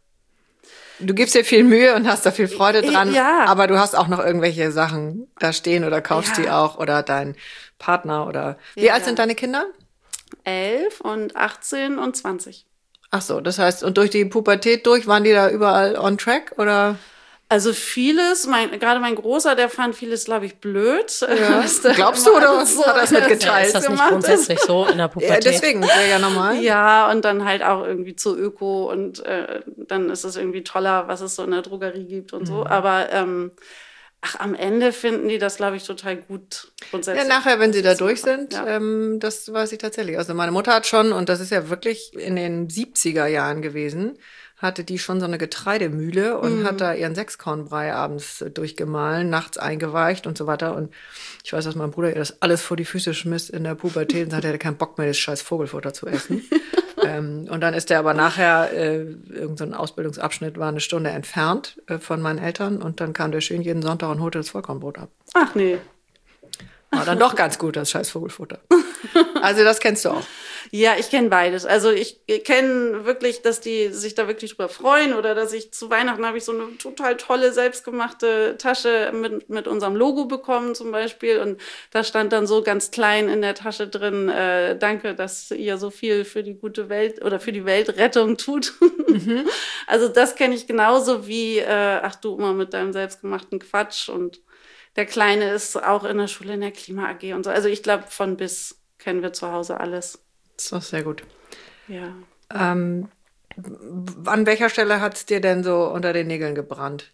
du gibst dir viel Mühe und hast da viel Freude dran, Ja. aber du hast auch noch irgendwelche Sachen da stehen oder kaufst Ja. die auch oder dein Partner oder... Wie alt sind deine Kinder? 11 und 18 und 20. Ach so, das heißt, und durch die Pubertät durch, waren die da überall on track oder? Also vieles, gerade mein Großer, der fand vieles, glaube ich, blöd. Ja. Was da Glaubst du, immer oder alles hat er es mitgeteilt? Ist das nicht gemacht grundsätzlich so in der Ja, Pubertät? deswegen, wäre ja normal. Ja, und dann halt auch irgendwie zu Öko und dann ist es irgendwie toller, was es so in der Drogerie gibt und so. Aber am Ende finden die das, glaube ich, total gut Ja, grundsätzlich. nachher, wenn sie da Das durch zu machen. sind, das weiß ich tatsächlich. Also meine Mutter hat schon, und das ist ja wirklich in den 70er Jahren gewesen, hatte die schon so eine Getreidemühle und hat da ihren Sechskornbrei abends durchgemahlen, nachts eingeweicht und so weiter. Und ich weiß, dass mein Bruder ihr das alles vor die Füße schmiss in der Pubertät und sagte, er hätte keinen Bock mehr, das scheiß Vogelfutter zu essen. Und dann ist er aber nachher, irgend so ein Ausbildungsabschnitt war eine Stunde entfernt von meinen Eltern und dann kam der schön jeden Sonntag und holte das Vollkornbrot ab. Ach nee. War dann doch ganz gut, das scheiß Vogelfutter. Also das kennst du auch. Ja, ich kenne beides. Also ich kenne wirklich, dass die sich da wirklich drüber freuen oder dass ich zu Weihnachten habe ich so eine total tolle selbstgemachte Tasche mit unserem Logo bekommen zum Beispiel und da stand dann so ganz klein in der Tasche drin, danke, dass ihr so viel für die gute Welt oder für die Weltrettung tut. Also das kenne ich genauso wie, ach du immer mit deinem selbstgemachten Quatsch und der Kleine ist auch in der Schule in der Klima AG und so. Also ich glaube, von bis kennen wir zu Hause alles. Das ist doch sehr gut. Ja. An welcher Stelle hat es dir denn so unter den Nägeln gebrannt?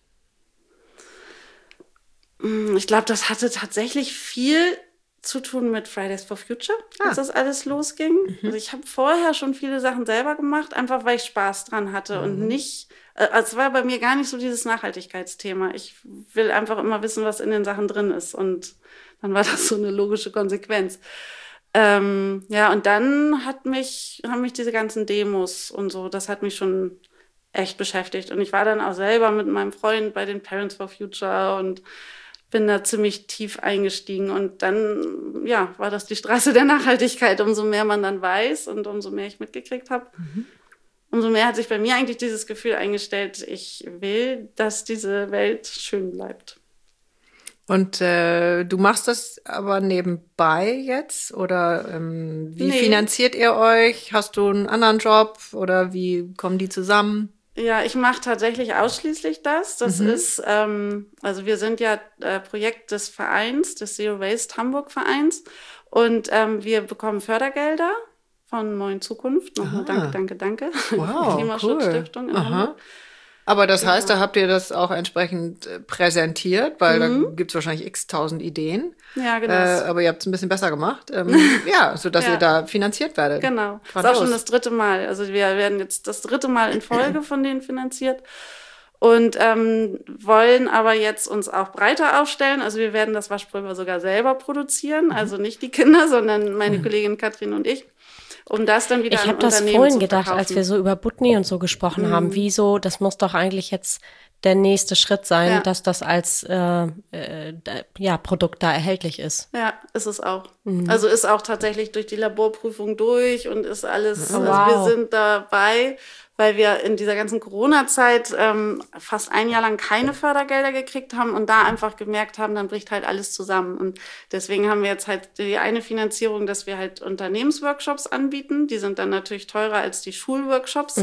Ich glaube, das hatte tatsächlich viel zu tun mit Fridays for Future, als das alles losging. Also ich habe vorher schon viele Sachen selber gemacht, einfach weil ich Spaß dran hatte und nicht, es war bei mir gar nicht so dieses Nachhaltigkeitsthema. Ich will einfach immer wissen, was in den Sachen drin ist und dann war das so eine logische Konsequenz. Ja, und dann haben mich diese ganzen Demos und so, das hat mich schon echt beschäftigt. Und ich war dann auch selber mit meinem Freund bei den Parents for Future und bin da ziemlich tief eingestiegen. Und dann, ja, war das die Straße der Nachhaltigkeit. Umso mehr man dann weiß und umso mehr ich mitgekriegt habe, umso mehr hat sich bei mir eigentlich dieses Gefühl eingestellt, ich will, dass diese Welt schön bleibt. Und du machst das aber nebenbei jetzt? Oder wie finanziert ihr euch? Hast du einen anderen Job oder wie kommen die zusammen? Ja, ich mache tatsächlich ausschließlich das. Das ist, also wir sind ja Projekt des Vereins, des Zero Waste Hamburg Vereins. Und wir bekommen Fördergelder von Neuen Zukunft. Nochmal danke. Wow, Klimaschutzstiftung in Hamburg. Aber das heißt, da habt ihr das auch entsprechend präsentiert, weil da gibt's wahrscheinlich x-tausend Ideen. Ja, genau. Aber ihr habt es ein bisschen besser gemacht. Ja, sodass ihr da finanziert werdet. Genau. Das ist auch schon das 3. Mal. Also wir werden jetzt das 3. Mal in Folge von denen finanziert. Und wollen aber jetzt uns auch breiter aufstellen. Also wir werden das Waschpulver sogar selber produzieren. Also nicht die Kinder, sondern meine Kollegin Katrin und ich. Um das dann wieder ich habe das vorhin gedacht, als wir so über Butni und so gesprochen haben. Wieso, das muss doch eigentlich jetzt der nächste Schritt sein, dass das als Produkt da erhältlich ist. Ja, ist es auch. Also ist auch tatsächlich durch die Laborprüfung durch und ist alles, also wir sind dabei, weil wir in dieser ganzen Corona-Zeit fast ein Jahr lang keine Fördergelder gekriegt haben und da einfach gemerkt haben, dann bricht halt alles zusammen. Und deswegen haben wir jetzt halt die eine Finanzierung, dass wir halt Unternehmensworkshops anbieten. Die sind dann natürlich teurer als die Schulworkshops.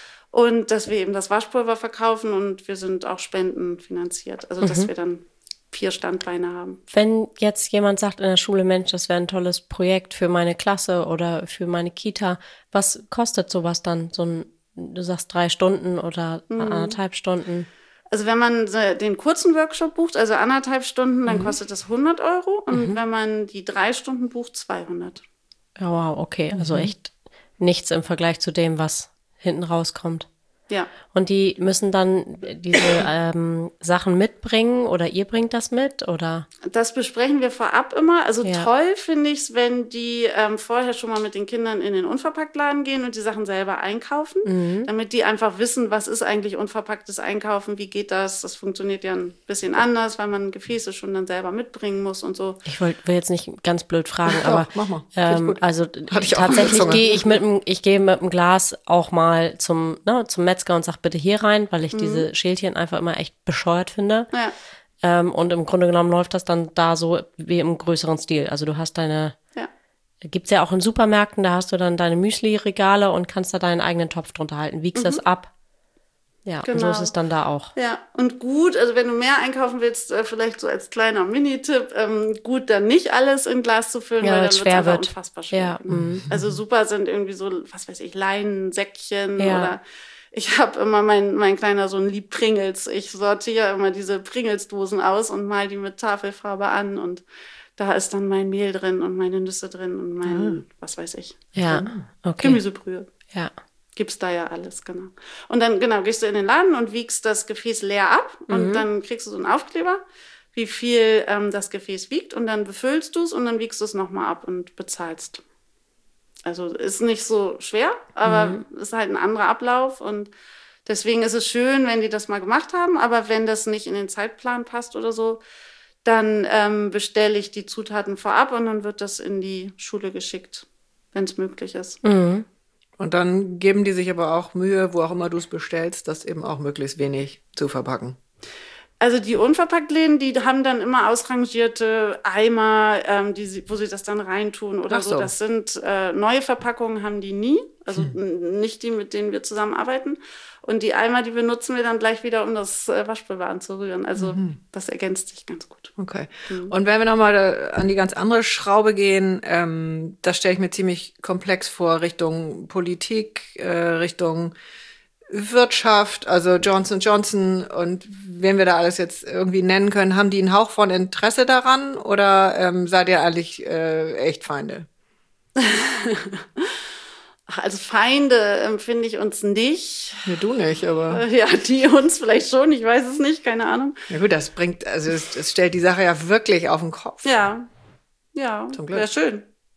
Und dass wir eben das Waschpulver verkaufen und wir sind auch spendenfinanziert. Also dass wir dann 4 Standbeine haben. Wenn jetzt jemand sagt in der Schule, Mensch, das wäre ein tolles Projekt für meine Klasse oder für meine Kita, was kostet sowas dann? Du sagst 3 Stunden oder 1,5 Stunden? Also wenn man den kurzen Workshop bucht, also 1,5 Stunden, dann kostet das 100 Euro. Und wenn man die 3 Stunden bucht, 200. Ja, wow, okay. Also echt nichts im Vergleich zu dem, was hinten rauskommt. Ja. Und die müssen dann diese Sachen mitbringen oder ihr bringt das mit, oder? Das besprechen wir vorab immer. Also toll finde ich es, wenn die vorher schon mal mit den Kindern in den Unverpacktladen gehen und die Sachen selber einkaufen, damit die einfach wissen, was ist eigentlich unverpacktes Einkaufen, wie geht das? Das funktioniert ja ein bisschen anders, weil man Gefäße schon dann selber mitbringen muss und so. Ich will jetzt nicht ganz blöd fragen, aber mach mal. Also tatsächlich gehe mit dem Glas auch mal zum Metzger und sag bitte hier rein, weil ich diese Schälchen einfach immer echt bescheuert finde. Ja. Und im Grunde genommen läuft das dann da so wie im größeren Stil. Also du hast gibt's ja auch in Supermärkten, da hast du dann deine Müsli-Regale und kannst da deinen eigenen Topf drunter halten, wiegst das ab. Ja, genau. Und so ist es dann da auch. Ja, und gut, also wenn du mehr einkaufen willst, vielleicht so als kleiner Minitipp, gut, dann nicht alles in Glas zu füllen, weil dann schwer wird unfassbar schwer. Ja. Also super sind irgendwie so, was weiß ich, Leinensäckchen oder ich habe immer, mein kleiner Sohn liebt Pringles. Ich sortiere immer diese Pringles-Dosen aus und mal die mit Tafelfarbe an und da ist dann mein Mehl drin und meine Nüsse drin und mein, was weiß ich. Ja, okay. Gemüsebrühe. Ja. Gibt's da ja alles, genau. Und dann, gehst du in den Laden und wiegst das Gefäß leer ab und dann kriegst du so einen Aufkleber, wie viel das Gefäß wiegt und dann befüllst du es und dann wiegst du es nochmal ab und bezahlst. Also ist nicht so schwer, aber ist halt ein anderer Ablauf und deswegen ist es schön, wenn die das mal gemacht haben, aber wenn das nicht in den Zeitplan passt oder so, dann bestelle ich die Zutaten vorab und dann wird das in die Schule geschickt, wenn es möglich ist. Und dann geben die sich aber auch Mühe, wo auch immer du es bestellst, das eben auch möglichst wenig zu verpacken. Also die Unverpacktläden, die haben dann immer ausrangierte Eimer, wo sie das dann reintun oder so. Das sind neue Verpackungen, haben die nie. Also nicht die, mit denen wir zusammenarbeiten. Und die Eimer, die benutzen wir dann gleich wieder, um das Waschpulver anzurühren. Also das ergänzt sich ganz gut. Okay. Und wenn wir nochmal an die ganz andere Schraube gehen, das stelle ich mir ziemlich komplex vor, Richtung Politik, Richtung Wirtschaft, also Johnson & Johnson und wen wir da alles jetzt irgendwie nennen können, haben die einen Hauch von Interesse daran oder seid ihr eigentlich echt Feinde? Also Feinde empfinde ich uns nicht. Ja, du nicht, aber... Ja, die uns vielleicht schon, ich weiß es nicht, keine Ahnung. Ja gut, das bringt, also es stellt die Sache ja wirklich auf den Kopf. Ja, zum Glück. wäre schön.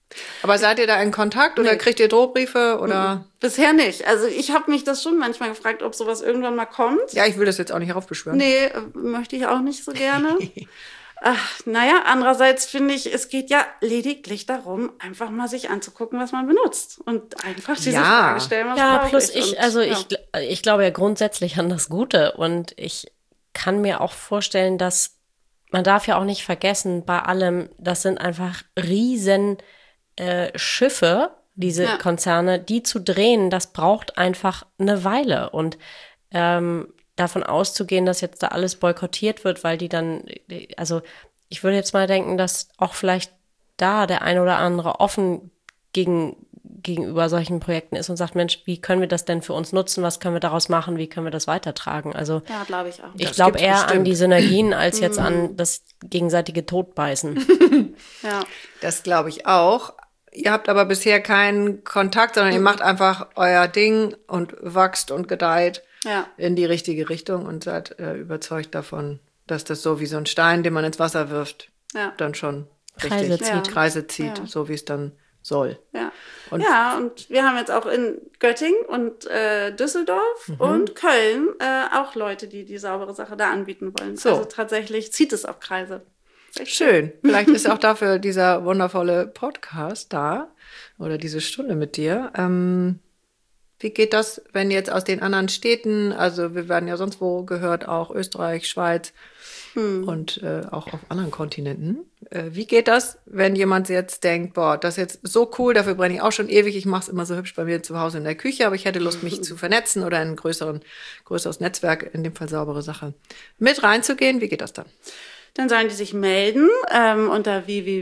Aber seid ihr da in Kontakt oder kriegt ihr Drohbriefe oder? Bisher nicht. Also ich habe mich das schon manchmal gefragt, ob sowas irgendwann mal kommt. Ja, ich will das jetzt auch nicht heraufbeschwören. Nee, möchte ich auch nicht so gerne. Naja, andererseits finde ich, es geht ja lediglich darum, einfach mal sich anzugucken, was man benutzt. Und einfach diese Frage stellen, was brauche plus ich. Ich glaube ja grundsätzlich an das Gute. Und ich kann mir auch vorstellen, dass man darf ja auch nicht vergessen, bei allem, das sind einfach riesen Schiffe, diese Konzerne, die zu drehen, das braucht einfach eine Weile. Und davon auszugehen, dass jetzt da alles boykottiert wird, weil die dann, also ich würde jetzt mal denken, dass auch vielleicht da der ein oder andere offen gegenüber solchen Projekten ist und sagt, Mensch, wie können wir das denn für uns nutzen? Was können wir daraus machen? Wie können wir das weitertragen? Also ja, glaube ich auch. Ich glaube eher bestimmt an die Synergien als jetzt an das gegenseitige Totbeißen. Ja. Das glaube ich auch. Ihr habt aber bisher keinen Kontakt, sondern ihr macht einfach euer Ding und wachst und gedeiht in die richtige Richtung und seid überzeugt davon, dass das so wie so ein Stein, den man ins Wasser wirft, dann schon Kreise zieht, so wie es dann soll. Ja. Und wir haben jetzt auch in Göttingen und Düsseldorf und Köln auch Leute, die saubere Sache da anbieten wollen. So. Also tatsächlich zieht es auch Kreise. Schön. Vielleicht ist auch dafür dieser wundervolle Podcast da oder diese Stunde mit dir. Wie geht das, wenn jetzt aus den anderen Städten, also wir werden ja sonst wo gehört, auch Österreich, Schweiz und auch auf anderen Kontinenten. Wie geht das, wenn jemand jetzt denkt, boah, das ist jetzt so cool, dafür brenne ich auch schon ewig, ich mache es immer so hübsch bei mir zu Hause in der Küche, aber ich hätte Lust, mich zu vernetzen oder in ein größeres Netzwerk, in dem Fall saubere Sache, mit reinzugehen. Wie geht das dann? Dann sollen die sich melden unter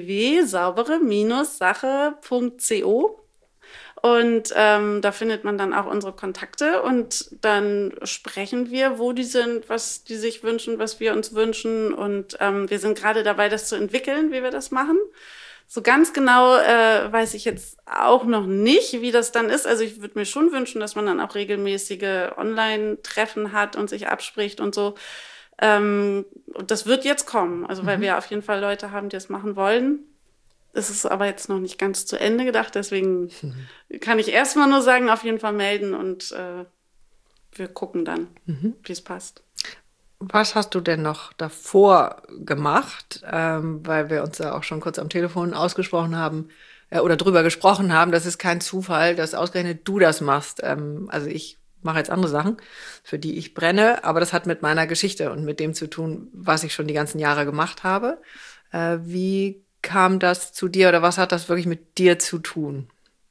www.saubere-sache.co und da findet man dann auch unsere Kontakte und dann sprechen wir, wo die sind, was die sich wünschen, was wir uns wünschen und wir sind gerade dabei, das zu entwickeln, wie wir das machen. So ganz genau weiß ich jetzt auch noch nicht, wie das dann ist. Also ich würde mir schon wünschen, dass man dann auch regelmäßige Online-Treffen hat und sich abspricht und so. Das wird jetzt kommen, also weil wir auf jeden Fall Leute haben, die das machen wollen. Es ist aber jetzt noch nicht ganz zu Ende gedacht, deswegen kann ich erstmal nur sagen, auf jeden Fall melden und wir gucken dann, wie es passt. Was hast du denn noch davor gemacht, weil wir uns ja auch schon kurz am Telefon ausgesprochen haben oder drüber gesprochen haben, das ist kein Zufall, dass ausgerechnet du das machst. Also ich mache jetzt andere Sachen, für die ich brenne, aber das hat mit meiner Geschichte und mit dem zu tun, was ich schon die ganzen Jahre gemacht habe. Wie kam das zu dir oder was hat das wirklich mit dir zu tun?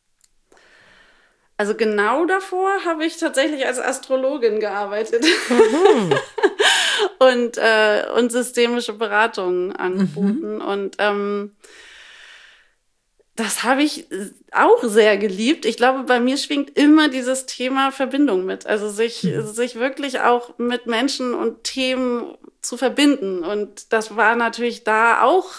Also genau davor habe ich tatsächlich als Astrologin gearbeitet und systemische Beratungen angeboten und das habe ich auch sehr geliebt. Ich glaube, bei mir schwingt immer dieses Thema Verbindung mit. Also sich wirklich auch mit Menschen und Themen zu verbinden. Und das war natürlich da auch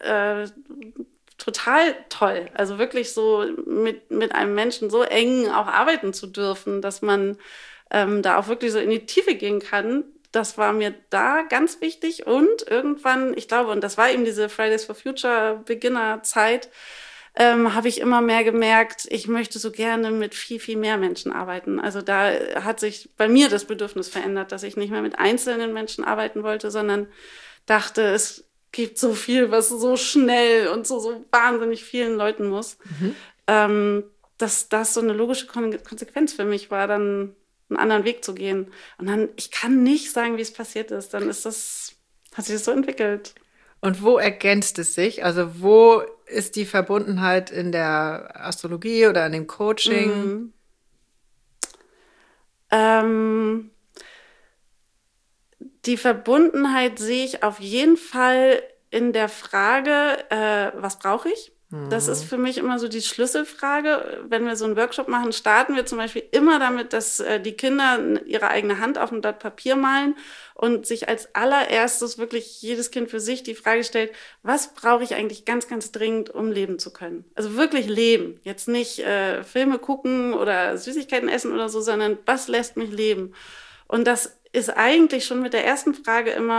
total toll. Also wirklich so mit einem Menschen so eng auch arbeiten zu dürfen, dass man da auch wirklich so in die Tiefe gehen kann. Das war mir da ganz wichtig. Und irgendwann, ich glaube, und das war eben diese Fridays for Future Beginner-Zeit, habe ich immer mehr gemerkt, ich möchte so gerne mit viel, viel mehr Menschen arbeiten. Also da hat sich bei mir das Bedürfnis verändert, dass ich nicht mehr mit einzelnen Menschen arbeiten wollte, sondern dachte, es gibt so viel, was so schnell und so wahnsinnig vielen Leuten muss. Dass das so eine logische Konsequenz für mich war, dann einen anderen Weg zu gehen. Und dann, ich kann nicht sagen, wie es passiert ist. Dann hat sich das so entwickelt. Und wo ergänzt es sich? Also wo ist die Verbundenheit in der Astrologie oder in dem Coaching? Die Verbundenheit sehe ich auf jeden Fall in der Frage, was brauche ich? Das ist für mich immer so die Schlüsselfrage. Wenn wir so einen Workshop machen, starten wir zum Beispiel immer damit, dass die Kinder ihre eigene Hand auf ein Blatt Papier malen und sich als allererstes wirklich jedes Kind für sich die Frage stellt, was brauche ich eigentlich ganz, ganz dringend, um leben zu können? Also wirklich leben. Jetzt nicht Filme gucken oder Süßigkeiten essen oder so, sondern was lässt mich leben? Und das ist eigentlich schon mit der ersten Frage immer,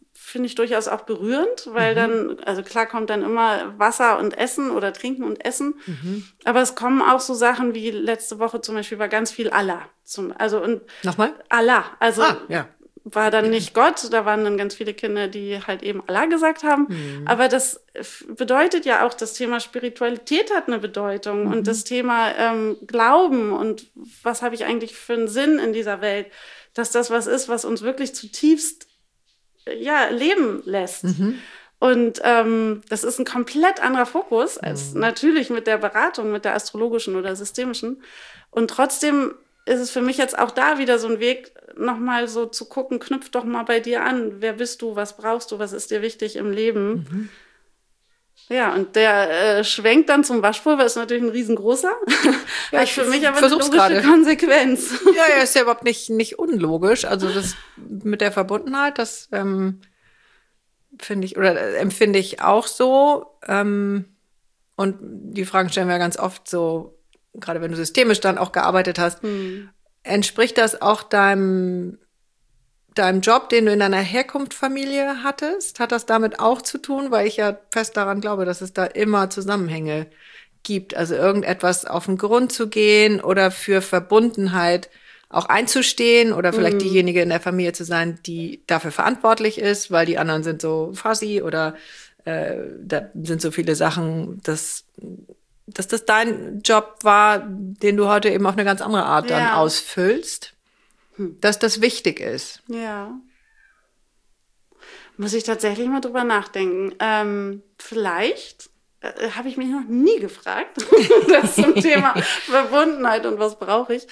finde ich durchaus auch berührend, weil dann, also klar kommt dann immer Wasser und Essen oder Trinken und Essen, aber es kommen auch so Sachen wie letzte Woche zum Beispiel war ganz viel Allah. Nochmal? Allah, also ja. war dann nicht Gott, da waren dann ganz viele Kinder, die halt eben Allah gesagt haben, aber das bedeutet ja auch, das Thema Spiritualität hat eine Bedeutung und das Thema Glauben und was habe ich eigentlich für einen Sinn in dieser Welt, dass das was ist, was uns wirklich zutiefst leben lässt. Und das ist ein komplett anderer Fokus als natürlich mit der Beratung, mit der astrologischen oder systemischen. Und trotzdem ist es für mich jetzt auch da wieder so ein Weg, nochmal so zu gucken, knüpf doch mal bei dir an. Wer bist du? Was brauchst du? Was ist dir wichtig im Leben? Ja, und der schwenkt dann zum Waschpulver, ist natürlich ein riesengroßer. Ja, ich für mich aber eine logische grade. Konsequenz. Ja, ist ja überhaupt nicht unlogisch. Also das mit der Verbundenheit, das finde ich oder empfinde ich auch so. Und die Fragen stellen wir ja ganz oft so, gerade wenn du systemisch dann auch gearbeitet hast. Entspricht das auch deinem Job, den du in deiner Herkunftsfamilie hattest? Hat das damit auch zu tun? Weil ich ja fest daran glaube, dass es da immer Zusammenhänge gibt. Also irgendetwas auf den Grund zu gehen oder für Verbundenheit auch einzustehen oder vielleicht diejenige in der Familie zu sein, die dafür verantwortlich ist, weil die anderen sind so fuzzy oder da sind so viele Sachen, dass das dein Job war, den du heute eben auf eine ganz andere Art dann ausfüllst. Dass das wichtig ist. Ja. Muss ich tatsächlich mal drüber nachdenken. Vielleicht habe ich mich noch nie gefragt, das zum Thema Verbundenheit und was brauche ich.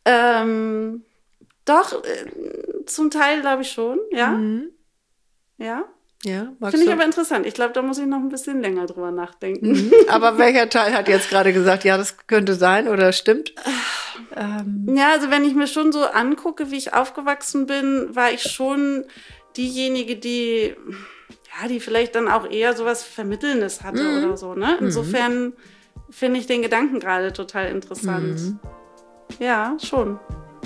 Doch, zum Teil glaube ich schon, ja. Ja. Ja, finde ich aber interessant. Ich glaube, da muss ich noch ein bisschen länger drüber nachdenken. Aber welcher Teil hat jetzt gerade gesagt, ja, das könnte sein oder stimmt? Ja, also wenn ich mir schon so angucke, wie ich aufgewachsen bin, war ich schon diejenige, die vielleicht dann auch eher sowas Vermittelndes hatte oder so, ne? Insofern finde ich den Gedanken gerade total interessant. Ja, schon.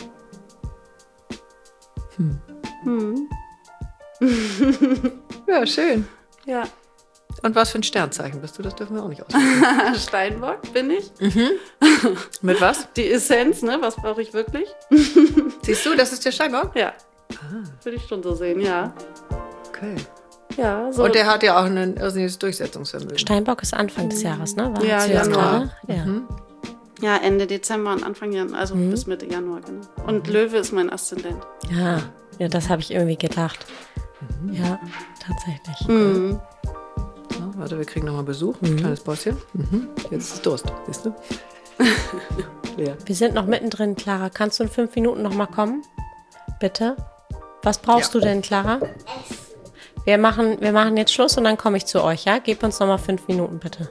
Ja, schön. Ja. Und was für ein Sternzeichen bist du? Das dürfen wir auch nicht ausprobieren. Steinbock bin ich. Mit was? Die Essenz, ne? Was brauche ich wirklich? Siehst du, das ist der Steinbock? Ja. Würde ich schon so sehen, ja. Okay. Ja, so. Und der hat ja auch ein irrsinniges Durchsetzungsvermögen. Steinbock ist Anfang des Jahres, ne? War Ja, Januar. Ja. Ja, Ende Dezember und Anfang Januar, also bis Mitte Januar, genau. Und Löwe ist mein Aszendent. Ja, das habe ich irgendwie gedacht. Ja, tatsächlich. So, warte, wir kriegen nochmal Besuch. Ein kleines Päuschen. Jetzt ist Durst, siehst du? Leer. Wir sind noch mittendrin, Clara. Kannst du in 5 Minuten noch mal kommen? Bitte? Was brauchst du denn, Clara? Wir machen jetzt Schluss und dann komme ich zu euch, ja? Gebt uns noch mal 5 Minuten, bitte.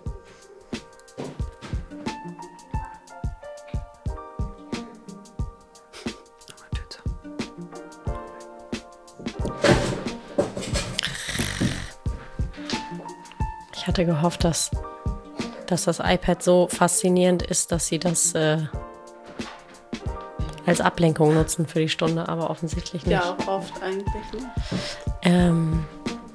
Ich hatte gehofft, dass das iPad so faszinierend ist, dass sie das als Ablenkung nutzen für die Stunde, aber offensichtlich nicht. Ja, auch oft eigentlich. Ne?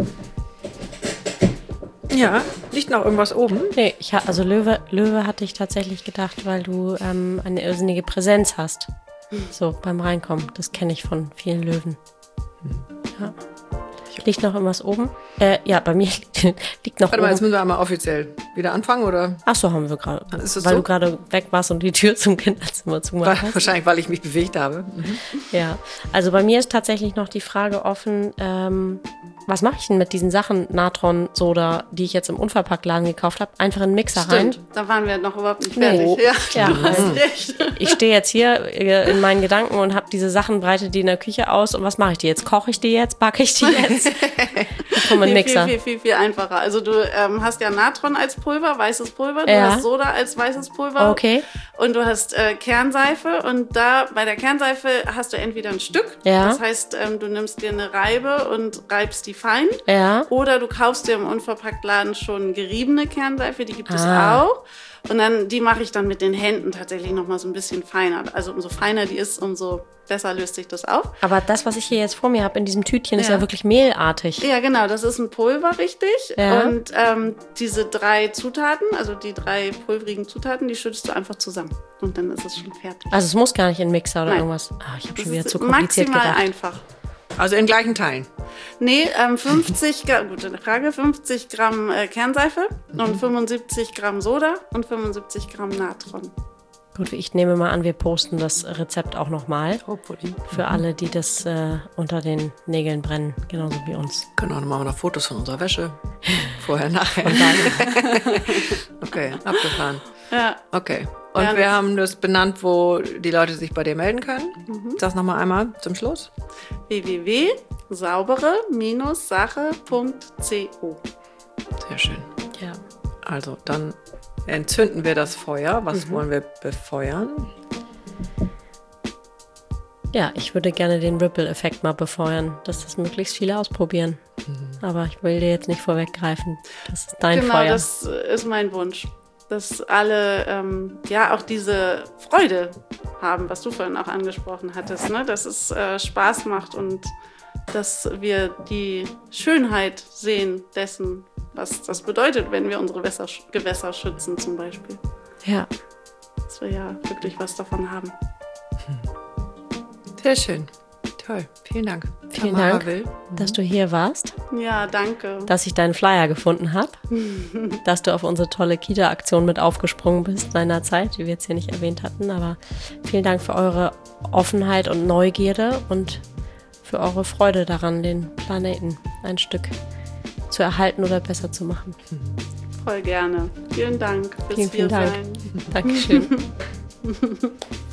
Ja, liegt noch irgendwas oben? Nee, also Löwe hatte ich tatsächlich gedacht, weil du eine irrsinnige Präsenz hast. So beim Reinkommen. Das kenne ich von vielen Löwen. Ja. Liegt noch irgendwas oben? Ja, bei mir liegt noch Warte mal, jetzt müssen wir einmal offiziell wieder anfangen, oder? Ach so, haben wir gerade. Ist das weil so? du gerade weg warst und die Tür zum Kinderzimmer zugemacht hast. Wahrscheinlich, weil ich mich bewegt habe. Ja, also bei mir ist tatsächlich noch die Frage offen, was mache ich denn mit diesen Sachen, Natron, Soda, die ich jetzt im Unverpacktladen gekauft habe? Einfach in den Mixer rein. Da waren wir noch überhaupt nicht fertig. Nee. Ja, Ja, hast recht. Ich stehe jetzt hier in meinen Gedanken und habe diese Sachen, breite die in der Küche aus. Und was mache ich die jetzt? Koche ich die jetzt? Backe ich die jetzt? Ich komme in den Mixer. Viel einfacher. Also du hast ja Natron als Pulver, weißes Pulver. Du Ja. hast Soda als weißes Pulver. Okay. Und du hast Kernseife. Und da bei der Kernseife hast du entweder ein Stück. Ja. Das heißt, du nimmst dir eine Reibe und reibst die fein. Ja. Oder du kaufst dir im Unverpacktladen schon geriebene Kernseife, die gibt es auch. Und dann, die mache ich dann mit den Händen tatsächlich nochmal so ein bisschen feiner. Also umso feiner die ist, umso besser löst sich das auf. Aber das, was ich hier jetzt vor mir habe in diesem Tütchen, ist ja wirklich mehlartig. Ja, genau, das ist ein Pulver, richtig. Ja. Und diese 3 Zutaten, also die 3 pulverigen Zutaten, die schüttest du einfach zusammen. Und dann ist es schon fertig. Also es muss gar nicht in den Mixer oder Nein. irgendwas. Ich habe Das schon wieder ist zu kompliziert maximal gedacht. einfach. Also in gleichen Teilen. Nee, 50 Gramm, gute Frage, 50 Gramm Kernseife und 75 Gramm Soda und 75 Gramm Natron. Gut, ich nehme mal an, wir posten das Rezept auch nochmal. Für alle, die das unter den Nägeln brennen, genauso wie uns. Genau, dann machen wir noch Fotos von unserer Wäsche. Vorher, nachher. Okay, abgefahren. Ja. Okay. Und wir haben das benannt, wo die Leute sich bei dir melden können. Sag nochmal einmal zum Schluss. www.saubere-sache.co. Sehr schön. Ja. Also, dann entzünden wir das Feuer. Was wollen wir befeuern? Ja, ich würde gerne den Ripple-Effekt mal befeuern, dass das möglichst viele ausprobieren. Aber ich will dir jetzt nicht vorweggreifen. Das ist dein Genau, Feuer. das ist mein Wunsch. Dass alle auch diese Freude haben, was du vorhin auch angesprochen hattest, ne? Dass es Spaß macht und dass wir die Schönheit sehen dessen, was das bedeutet, wenn wir unsere Gewässer schützen zum Beispiel. Ja. Dass wir ja wirklich was davon haben. Sehr schön. Toll. Vielen Dank. Vielen Tamara Dank, Will. dass du hier warst, Ja, danke. dass ich deinen Flyer gefunden habe, dass du auf unsere tolle Kita-Aktion mit aufgesprungen bist seinerzeit, die wir jetzt hier nicht erwähnt hatten. Aber vielen Dank für eure Offenheit und Neugierde und für eure Freude daran, den Planeten ein Stück zu erhalten oder besser zu machen. Voll gerne. Vielen Dank fürs Vielen Dank. Hiersein. Dankeschön.